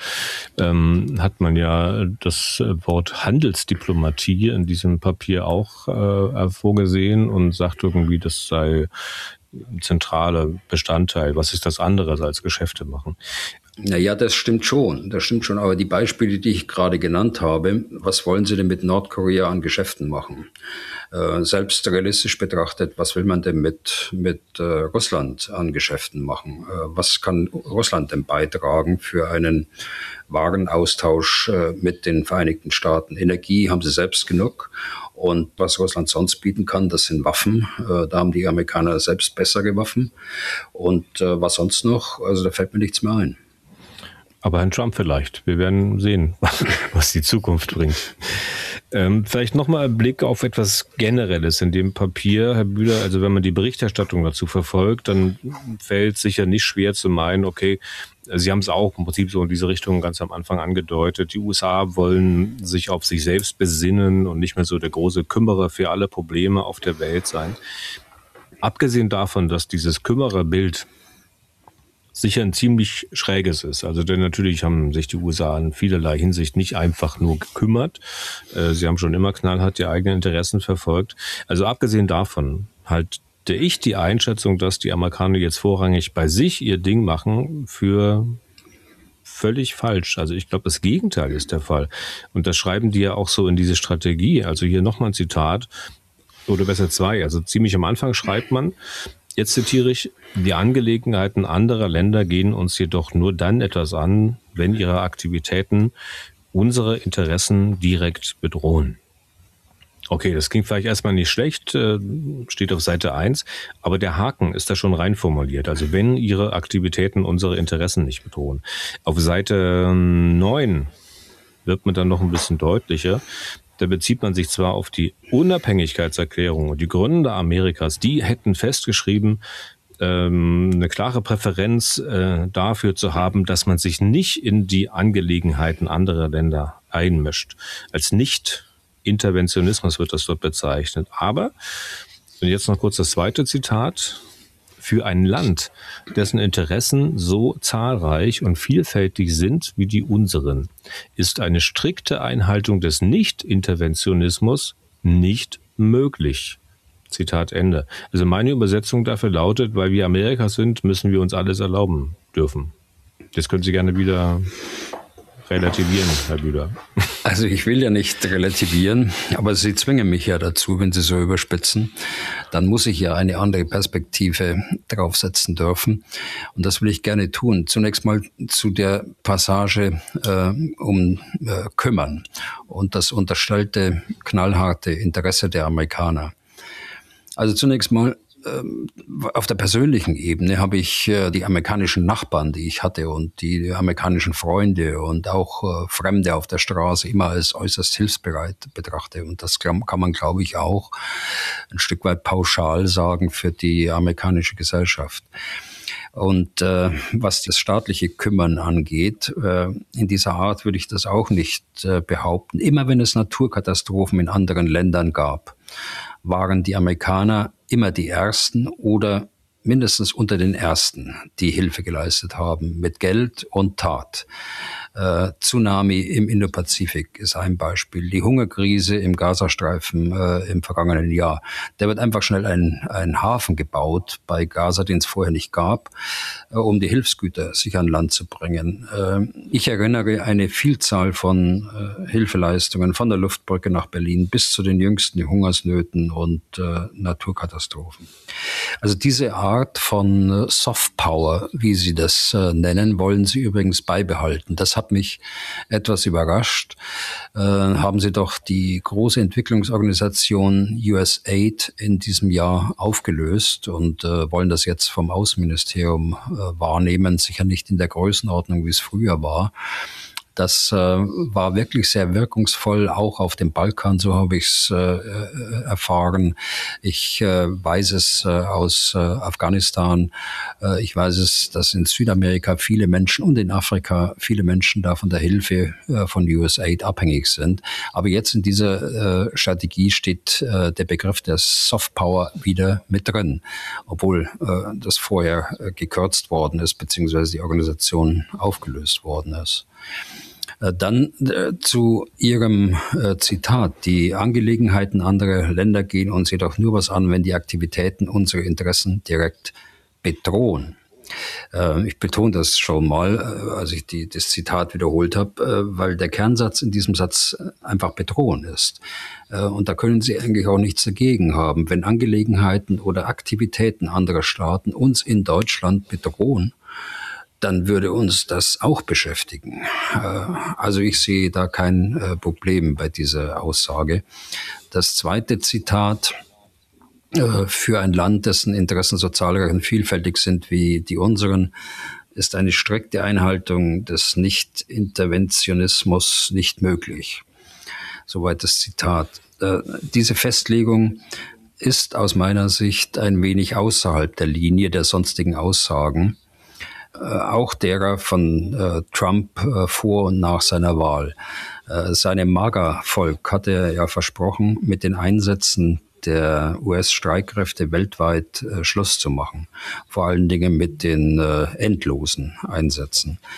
hat man ja das Wort Handelsdiplomatie in diesem Papier auch vorgesehen und sagt irgendwie, das sei ein zentraler Bestandteil. Was ist das anderes als Geschäfte machen? Naja, das stimmt schon. Aber die Beispiele, die ich gerade genannt habe, was wollen Sie denn mit Nordkorea an Geschäften machen? Selbst realistisch betrachtet, was will man denn mit Russland an Geschäften machen? Was kann Russland denn beitragen für einen Warenaustausch mit den Vereinigten Staaten? Energie haben sie selbst genug. Und was Russland sonst bieten kann, das sind Waffen. Da haben die Amerikaner selbst bessere Waffen. Und was sonst noch? Also da fällt mir nichts mehr ein. Aber Herrn Trump vielleicht. Wir werden sehen, was die Zukunft bringt. Vielleicht nochmal ein Blick auf etwas Generelles in dem Papier, Herr Bühler. Also wenn man die Berichterstattung dazu verfolgt, dann fällt es sicher nicht schwer zu meinen, okay, Sie haben es auch im Prinzip so in diese Richtung ganz am Anfang angedeutet. Die USA wollen sich auf sich selbst besinnen und nicht mehr so der große Kümmerer für alle Probleme auf der Welt sein. Abgesehen davon, dass dieses Kümmererbild sicher ein ziemlich schräges ist. Also denn natürlich haben sich die USA in vielerlei Hinsicht nicht einfach nur gekümmert. Sie haben schon immer knallhart die eigenen Interessen verfolgt. Also abgesehen davon halte ich die Einschätzung, dass die Amerikaner jetzt vorrangig bei sich ihr Ding machen, für völlig falsch. Also ich glaube, das Gegenteil ist der Fall. Und das schreiben die ja auch so in diese Strategie. Also hier nochmal ein Zitat, oder besser zwei. Also ziemlich am Anfang schreibt man, jetzt zitiere ich, die Angelegenheiten anderer Länder gehen uns jedoch nur dann etwas an, wenn ihre Aktivitäten unsere Interessen direkt bedrohen. Okay, das klingt vielleicht erstmal nicht schlecht, steht auf Seite 1, aber der Haken ist da schon rein formuliert. Also wenn ihre Aktivitäten unsere Interessen nicht bedrohen. Auf Seite 9 wird man dann noch ein bisschen deutlicher. Da bezieht man sich zwar auf die Unabhängigkeitserklärung und die Gründer Amerikas, die hätten festgeschrieben, eine klare Präferenz dafür zu haben, dass man sich nicht in die Angelegenheiten anderer Länder einmischt. Als Nicht-Interventionismus wird das dort bezeichnet. Aber, und jetzt noch kurz das zweite Zitat, für ein Land, dessen Interessen so zahlreich und vielfältig sind wie die unseren, ist eine strikte Einhaltung des Nicht-Interventionismus nicht möglich. Zitat Ende. Also meine Übersetzung dafür lautet, weil wir Amerika sind, müssen wir uns alles erlauben dürfen. Das können Sie gerne wieder relativieren, Herr Bühler. Also ich will ja nicht relativieren, aber Sie zwingen mich ja dazu, wenn Sie so überspitzen. Dann muss ich ja eine andere Perspektive draufsetzen dürfen. Und das will ich gerne tun. Zunächst mal zu der Passage kümmern und das unterstellte knallharte Interesse der Amerikaner. Also zunächst mal auf der persönlichen Ebene habe ich die amerikanischen Nachbarn, die ich hatte und die amerikanischen Freunde und auch Fremde auf der Straße immer als äußerst hilfsbereit betrachte. Und das kann man, glaube ich, auch ein Stück weit pauschal sagen für die amerikanische Gesellschaft. Und was das staatliche Kümmern angeht, in dieser Art würde ich das auch nicht behaupten. Immer wenn es Naturkatastrophen in anderen Ländern gab, waren die Amerikaner immer die Ersten oder mindestens unter den Ersten, die Hilfe geleistet haben mit Geld und Tat. Tsunami im Indopazifik ist ein Beispiel. Die Hungerkrise im Gazastreifen im vergangenen Jahr. Da wird einfach schnell ein Hafen gebaut bei Gaza, den es vorher nicht gab, um die Hilfsgüter sich an Land zu bringen. Ich erinnere eine Vielzahl von Hilfeleistungen von der Luftbrücke nach Berlin bis zu den jüngsten Hungersnöten und Naturkatastrophen. Also diese Art von Softpower, wie Sie das nennen, wollen Sie übrigens beibehalten. Das hat mich etwas überrascht. Haben Sie doch die große Entwicklungsorganisation USAID in diesem Jahr aufgelöst und wollen das jetzt vom Außenministerium wahrnehmen, sicher nicht in der Größenordnung, wie es früher war. Das war wirklich sehr wirkungsvoll, auch auf dem Balkan, so habe ich es erfahren. Ich weiß es aus Afghanistan. Ich weiß es, dass in Südamerika viele Menschen und in Afrika viele Menschen da von der Hilfe von USAID abhängig sind. Aber jetzt in dieser Strategie steht der Begriff der Softpower wieder mit drin, obwohl das vorher gekürzt worden ist, beziehungsweise die Organisation aufgelöst worden ist. Dann zu Ihrem Zitat. Die Angelegenheiten anderer Länder gehen uns jedoch nur was an, wenn die Aktivitäten unsere Interessen direkt bedrohen. Ich betone das schon mal, als ich das Zitat wiederholt habe, weil der Kernsatz in diesem Satz einfach bedrohen ist. Und da können Sie eigentlich auch nichts dagegen haben. Wenn Angelegenheiten oder Aktivitäten anderer Staaten uns in Deutschland bedrohen, dann würde uns das auch beschäftigen. Also ich sehe da kein Problem bei dieser Aussage. Das zweite Zitat: Für ein Land, dessen Interessen so zahlreich und vielfältig sind wie die unseren, ist eine strikte Einhaltung des Nicht-Interventionismus nicht möglich. Soweit das Zitat. Diese Festlegung ist aus meiner Sicht ein wenig außerhalb der Linie der sonstigen Aussagen, auch derer von Trump vor und nach seiner Wahl. Seinem MAGA-Volk hatte er ja versprochen, mit den Einsätzen der US-Streitkräfte weltweit Schluss zu machen. Vor allen Dingen mit den endlosen Einsätzen.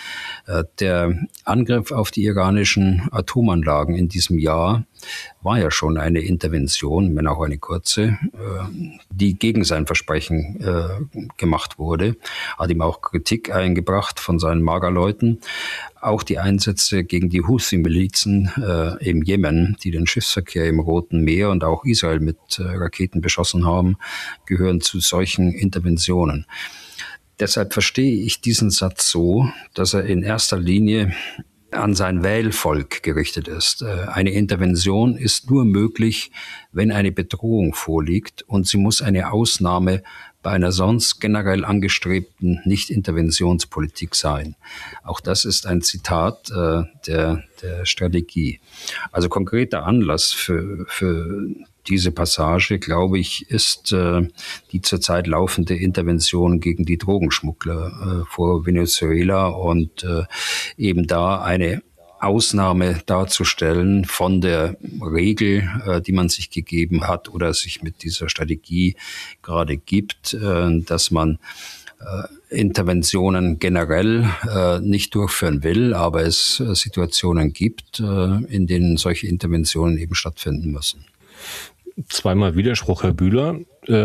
Der Angriff auf die iranischen Atomanlagen in diesem Jahr war ja schon eine Intervention, wenn auch eine kurze, die gegen sein Versprechen gemacht wurde. Hat ihm auch Kritik eingebracht von seinen Magerleuten. Auch die Einsätze gegen die Houthi-Milizen im Jemen, die den Schiffsverkehr im Roten Meer und auch Israel mit Raketen beschossen haben, gehören zu solchen Interventionen. Deshalb verstehe ich diesen Satz so, dass er in erster Linie an sein Wählvolk gerichtet ist. Eine Intervention ist nur möglich, wenn eine Bedrohung vorliegt, und sie muss eine Ausnahme bei einer sonst generell angestrebten Nicht-Interventionspolitik sein. Auch das ist ein Zitat der Strategie. Also konkreter Anlass für diese Passage, glaube ich, ist die zurzeit laufende Intervention gegen die Drogenschmuggler vor Venezuela und eben da eine Ausnahme darzustellen von der Regel, die man sich gegeben hat oder sich mit dieser Strategie gerade gibt, dass man Interventionen generell nicht durchführen will, aber es Situationen gibt, in denen solche Interventionen eben stattfinden müssen. Zweimal Widerspruch, Herr Bühler.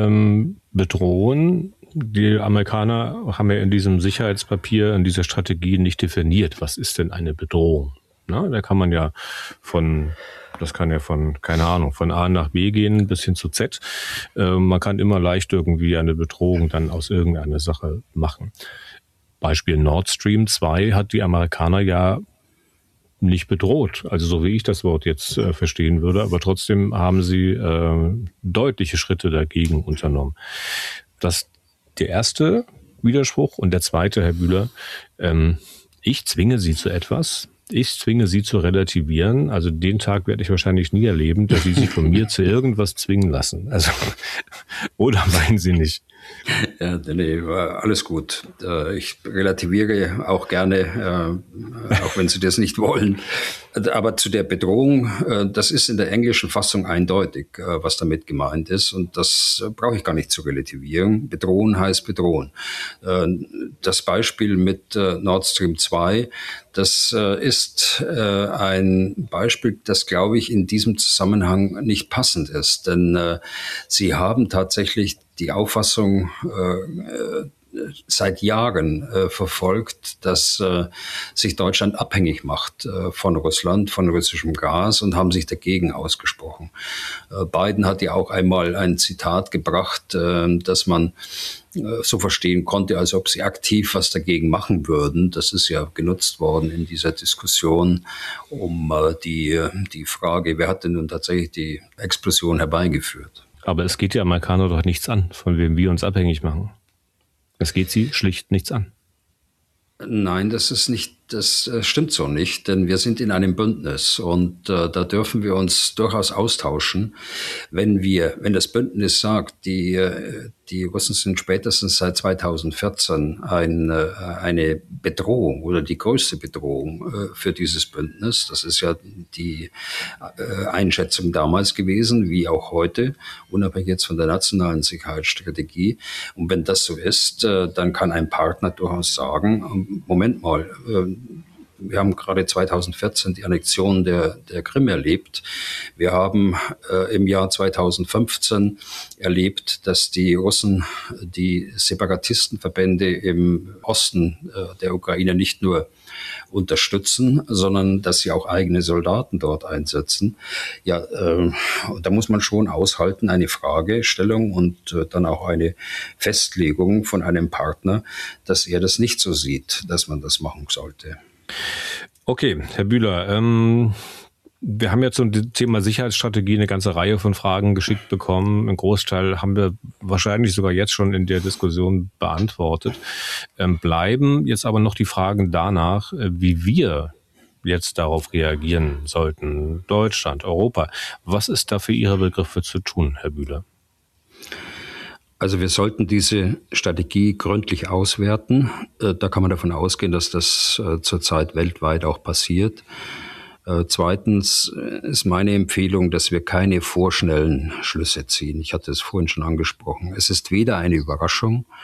Bedrohen. Die Amerikaner haben ja in diesem Sicherheitspapier, in dieser Strategie nicht definiert, was ist denn eine Bedrohung. Na, da kann man ja das kann ja von, keine Ahnung, von A nach B gehen bis hin zu Z. Man kann immer leicht irgendwie eine Bedrohung dann aus irgendeiner Sache machen. Beispiel Nord Stream 2 hat die Amerikaner ja nicht bedroht, also so wie ich das Wort jetzt verstehen würde, aber trotzdem haben sie deutliche Schritte dagegen unternommen. Das der erste Widerspruch. Und der zweite, Herr Bühler, ich zwinge Sie zu etwas. Ich zwinge Sie zu relativieren. Also den Tag werde ich wahrscheinlich nie erleben, dass Sie sich von mir zu irgendwas zwingen lassen. Also, oder meinen Sie nicht? Ja, nee, alles gut. Ich relativiere auch gerne, auch wenn Sie das nicht wollen. Aber zu der Bedrohung, das ist in der englischen Fassung eindeutig, was damit gemeint ist. Und das brauche ich gar nicht zu relativieren. Bedrohen heißt bedrohen. Das Beispiel mit Nord Stream 2, das ist ein Beispiel, das, glaube ich, in diesem Zusammenhang nicht passend ist. Denn Sie haben tatsächlich die Auffassung seit Jahren verfolgt, dass sich Deutschland abhängig macht von Russland, von russischem Gas, und haben sich dagegen ausgesprochen. Biden hat ja auch einmal ein Zitat gebracht, dass man so verstehen konnte, als ob sie aktiv was dagegen machen würden. Das ist ja genutzt worden in dieser Diskussion um die Frage, wer hat denn nun tatsächlich die Explosion herbeigeführt? Aber es geht die Amerikaner doch nichts an, von wem wir uns abhängig machen. Es geht sie schlicht nichts an. Nein, das stimmt so nicht, denn wir sind in einem Bündnis und da dürfen wir uns durchaus austauschen. Wenn das Bündnis sagt, die Russen sind spätestens seit 2014 eine Bedrohung oder die größte Bedrohung für dieses Bündnis, das ist ja die Einschätzung damals gewesen, wie auch heute, unabhängig jetzt von der nationalen Sicherheitsstrategie. Und wenn das so ist, dann kann ein Partner durchaus sagen, Moment mal, wir haben gerade 2014 die Annexion der Krim erlebt. Wir haben im Jahr 2015 erlebt, dass die Russen die Separatistenverbände im Osten der Ukraine nicht nur unterstützen, sondern dass sie auch eigene Soldaten dort einsetzen. Ja, da muss man schon aushalten, eine Fragestellung und dann auch eine Festlegung von einem Partner, dass er das nicht so sieht, dass man das machen sollte. Okay, Herr Bühler, wir haben jetzt zum Thema Sicherheitsstrategie eine ganze Reihe von Fragen geschickt bekommen. Ein Großteil haben wir wahrscheinlich sogar jetzt schon in der Diskussion beantwortet. Bleiben jetzt aber noch die Fragen danach, wie wir jetzt darauf reagieren sollten. Deutschland, Europa. Was ist da für Ihre Begriffe zu tun, Herr Bühler? Also wir sollten diese Strategie gründlich auswerten. Da kann man davon ausgehen, dass das zurzeit weltweit auch passiert. Zweitens ist meine Empfehlung, dass wir keine vorschnellen Schlüsse ziehen. Ich hatte es vorhin schon angesprochen. Es ist weder eine Überraschung,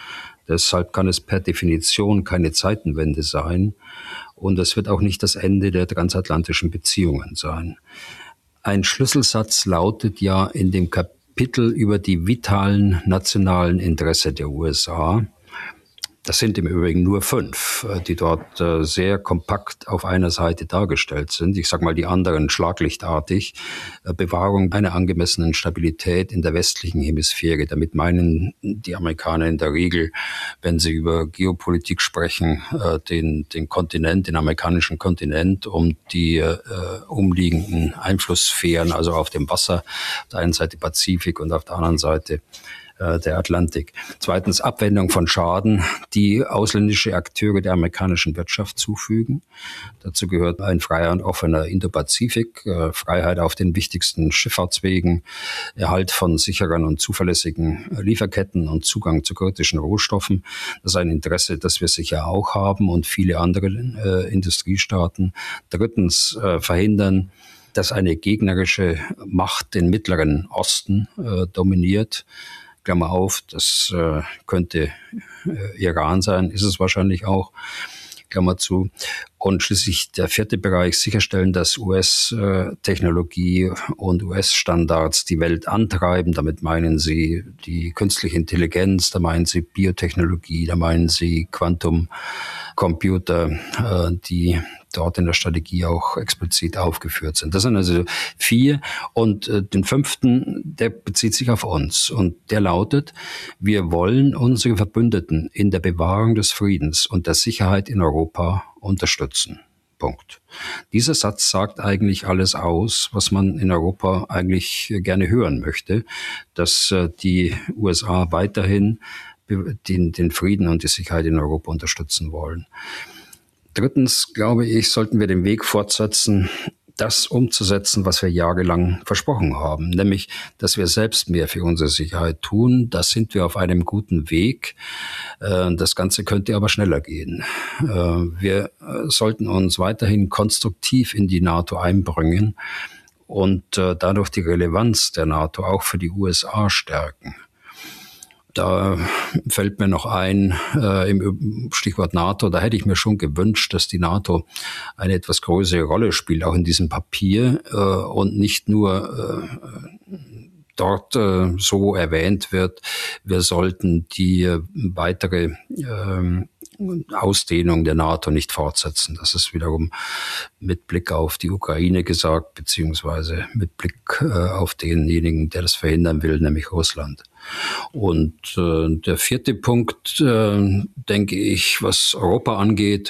Deshalb kann es per Definition keine Zeitenwende sein. Und es wird auch nicht das Ende der transatlantischen Beziehungen sein. Ein Schlüsselsatz lautet ja in dem Kapitel über die vitalen nationalen Interessen der USA. Das sind im Übrigen nur 5, die dort sehr kompakt auf einer Seite dargestellt sind. Ich sage mal die anderen schlaglichtartig. Bewahrung einer angemessenen Stabilität in der westlichen Hemisphäre. Damit meinen die Amerikaner in der Regel, wenn sie über Geopolitik sprechen, den Kontinent, den amerikanischen Kontinent und die umliegenden Einflusssphären, also auf dem Wasser, auf der einen Seite Pazifik und auf der anderen Seite der Atlantik. Zweitens Abwendung von Schaden, die ausländische Akteure der amerikanischen Wirtschaft zufügen. Dazu gehört ein freier und offener Indopazifik, Freiheit auf den wichtigsten Schifffahrtswegen, Erhalt von sicheren und zuverlässigen Lieferketten und Zugang zu kritischen Rohstoffen. Das ist ein Interesse, das wir sicher auch haben und viele andere Industriestaaten. Drittens verhindern, dass eine gegnerische Macht den Mittleren Osten dominiert. Klammer auf, das könnte Iran sein, ist es wahrscheinlich auch, Klammer zu. Und schließlich der 4. Bereich, sicherstellen, dass US-Technologie und US-Standards die Welt antreiben. Damit meinen sie die künstliche Intelligenz, da meinen sie Biotechnologie, da meinen sie Quantum-Computer, die dort in der Strategie auch explizit aufgeführt sind. Das sind also 4. Und den 5., der bezieht sich auf uns. Und der lautet, wir wollen unsere Verbündeten in der Bewahrung des Friedens und der Sicherheit in Europa unterstützen. Punkt. Dieser Satz sagt eigentlich alles aus, was man in Europa eigentlich gerne hören möchte, dass die USA weiterhin den Frieden und die Sicherheit in Europa unterstützen wollen. Drittens, glaube ich, sollten wir den Weg fortsetzen, das umzusetzen, was wir jahrelang versprochen haben, nämlich, dass wir selbst mehr für unsere Sicherheit tun. Da sind wir auf einem guten Weg. Das Ganze könnte aber schneller gehen. Wir sollten uns weiterhin konstruktiv in die NATO einbringen und dadurch die Relevanz der NATO auch für die USA stärken. Da fällt mir noch ein, im Stichwort NATO, da hätte ich mir schon gewünscht, dass die NATO eine etwas größere Rolle spielt, auch in diesem Papier und nicht nur dort so erwähnt wird, wir sollten die weitere Ausdehnung der NATO nicht fortsetzen. Das ist wiederum mit Blick auf die Ukraine gesagt, beziehungsweise mit Blick auf denjenigen, der das verhindern will, nämlich Russland. Und der 4. Punkt, denke ich, was Europa angeht,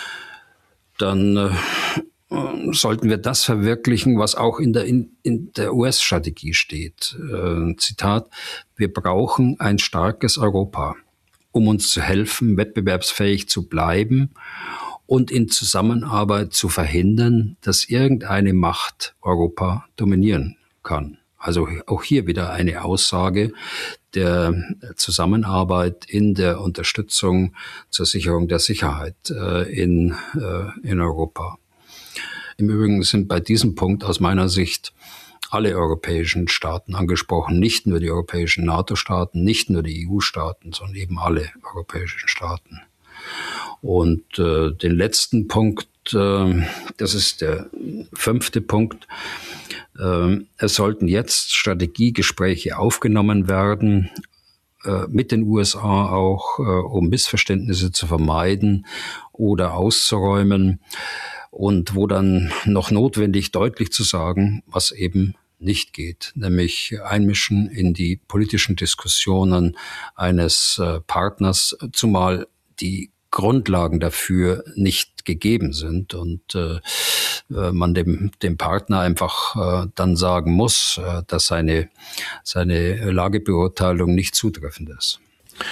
dann sollten wir das verwirklichen, was auch in der US-Strategie steht. Zitat, wir brauchen ein starkes Europa, um uns zu helfen, wettbewerbsfähig zu bleiben und in Zusammenarbeit zu verhindern, dass irgendeine Macht Europa dominieren kann. Also auch hier wieder eine Aussage der Zusammenarbeit in der Unterstützung zur Sicherung der Sicherheit in Europa. Im Übrigen sind bei diesem Punkt aus meiner Sicht alle europäischen Staaten angesprochen, nicht nur die europäischen NATO-Staaten, nicht nur die EU-Staaten, sondern eben alle europäischen Staaten. Und den letzten Punkt, das ist der 5. Punkt, es sollten jetzt Strategiegespräche aufgenommen werden, mit den USA auch, um Missverständnisse zu vermeiden oder auszuräumen und wo dann noch notwendig deutlich zu sagen, was eben nicht geht, nämlich einmischen in die politischen Diskussionen eines Partners, zumal die Grundlagen dafür nicht gegeben sind und man dem Partner einfach dann sagen muss, dass seine Lagebeurteilung nicht zutreffend ist.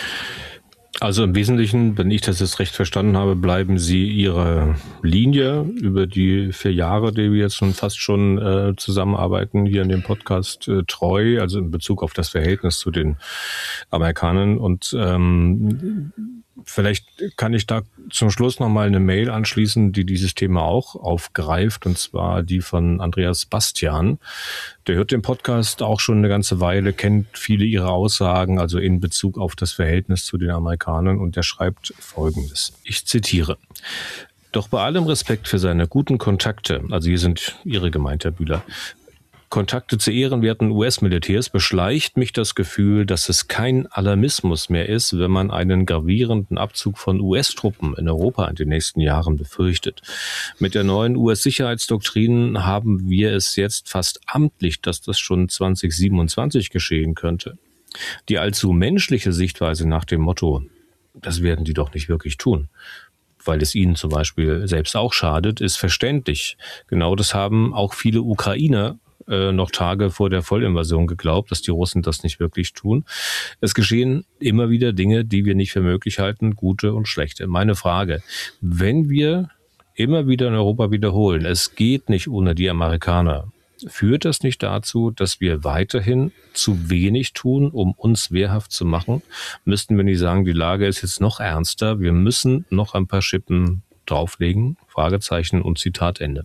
Also im Wesentlichen, wenn ich das jetzt recht verstanden habe, bleiben Sie Ihrer Linie über die 4 Jahre, die wir jetzt fast schon zusammenarbeiten, hier in dem Podcast treu, also in Bezug auf das Verhältnis zu den Amerikanern. Und Vielleicht kann ich da zum Schluss noch mal eine Mail anschließen, die dieses Thema auch aufgreift, und zwar die von Andreas Bastian. Der hört den Podcast auch schon eine ganze Weile, kennt viele ihrer Aussagen, also in Bezug auf das Verhältnis zu den Amerikanern, und der schreibt Folgendes. Ich zitiere: Doch bei allem Respekt für seine guten Kontakte, also hier sind Ihre gemeint, Herr Bühler, Kontakte zu ehrenwerten US-Militärs, beschleicht mich das Gefühl, dass es kein Alarmismus mehr ist, wenn man einen gravierenden Abzug von US-Truppen in Europa in den nächsten Jahren befürchtet. Mit der neuen US-Sicherheitsdoktrin haben wir es jetzt fast amtlich, dass das schon 2027 geschehen könnte. Die allzu menschliche Sichtweise nach dem Motto, das werden die doch nicht wirklich tun, weil es ihnen zum Beispiel selbst auch schadet, ist verständlich. Genau das haben auch viele Ukrainer noch Tage vor der Vollinvasion geglaubt, dass die Russen das nicht wirklich tun. Es geschehen immer wieder Dinge, die wir nicht für möglich halten, gute und schlechte. Meine Frage: Wenn wir immer wieder in Europa wiederholen, es geht nicht ohne die Amerikaner, führt das nicht dazu, dass wir weiterhin zu wenig tun, um uns wehrhaft zu machen? Müssten wir nicht sagen, die Lage ist jetzt noch ernster, wir müssen noch ein paar Schippen drauflegen? Fragezeichen und Zitat Ende.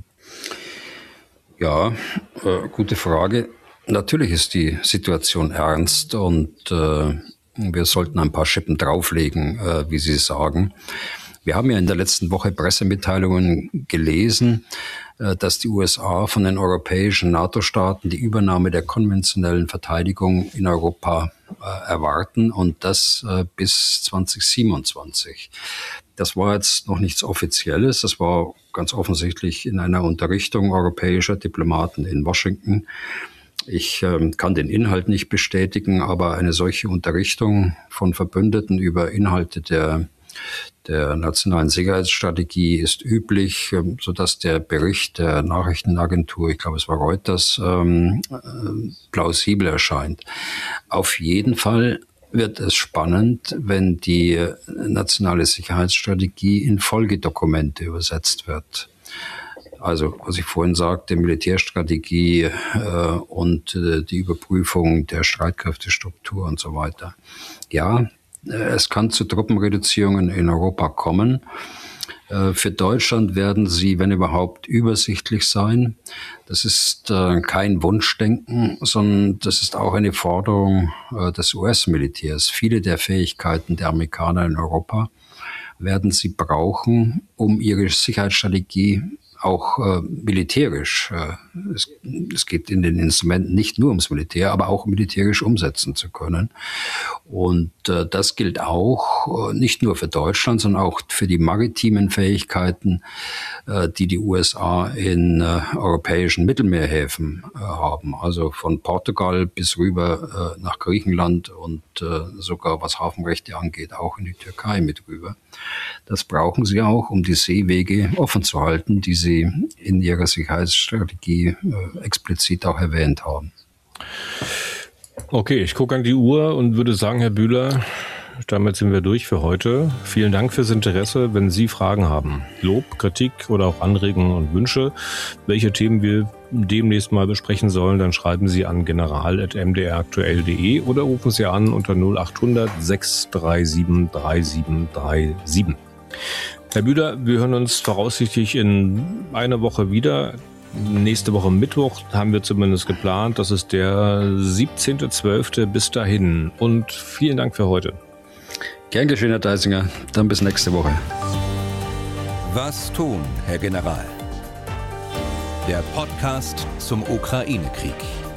Ja, gute Frage. Natürlich ist die Situation ernst und wir sollten ein paar Schippen drauflegen, wie Sie sagen. Wir haben ja in der letzten Woche Pressemitteilungen gelesen, dass die USA von den europäischen NATO-Staaten die Übernahme der konventionellen Verteidigung in Europa erwarten, und das bis 2027. Das war jetzt noch nichts Offizielles, das war ganz offensichtlich in einer Unterrichtung europäischer Diplomaten in Washington. Ich kann den Inhalt nicht bestätigen, aber eine solche Unterrichtung von Verbündeten über Inhalte der nationalen Sicherheitsstrategie ist üblich, sodass der Bericht der Nachrichtenagentur, ich glaube es war Reuters, plausibel erscheint. Auf jeden Fall wird es spannend, wenn die nationale Sicherheitsstrategie in Folgedokumente übersetzt wird. Also, was ich vorhin sagte, Militärstrategie und die Überprüfung der Streitkräftestruktur und so weiter. Ja, es kann zu Truppenreduzierungen in Europa kommen. Für Deutschland werden sie, wenn überhaupt, übersichtlich sein. Das ist kein Wunschdenken, sondern das ist auch eine Forderung des US-Militärs. Viele der Fähigkeiten der Amerikaner in Europa werden sie brauchen, um ihre Sicherheitsstrategie auch militärisch, es geht in den Instrumenten nicht nur ums Militär, aber auch militärisch umsetzen zu können. Und das gilt auch nicht nur für Deutschland, sondern auch für die maritimen Fähigkeiten, die die USA in europäischen Mittelmeerhäfen haben. Also von Portugal bis rüber nach Griechenland und sogar was Hafenrechte angeht, auch in die Türkei mit rüber. Das brauchen sie auch, um die Seewege offen zu halten, die sie in ihrer Sicherheitsstrategie explizit auch erwähnt haben. Okay, ich gucke an die Uhr und würde sagen, Herr Bühler, damit sind wir durch für heute. Vielen Dank fürs Interesse. Wenn Sie Fragen haben, Lob, Kritik oder auch Anregungen und Wünsche, welche Themen wir demnächst mal besprechen sollen, dann schreiben Sie an general@mdraktuell.de oder rufen Sie an unter 0800 637 3737. Herr Bühler, wir hören uns voraussichtlich in einer Woche wieder. Nächste Woche Mittwoch haben wir zumindest geplant. Das ist der 17.12. Bis dahin. Und vielen Dank für heute. Gern geschehen, Herr Deisinger. Dann bis nächste Woche. Was tun, Herr General? Der Podcast zum Ukraine-Krieg.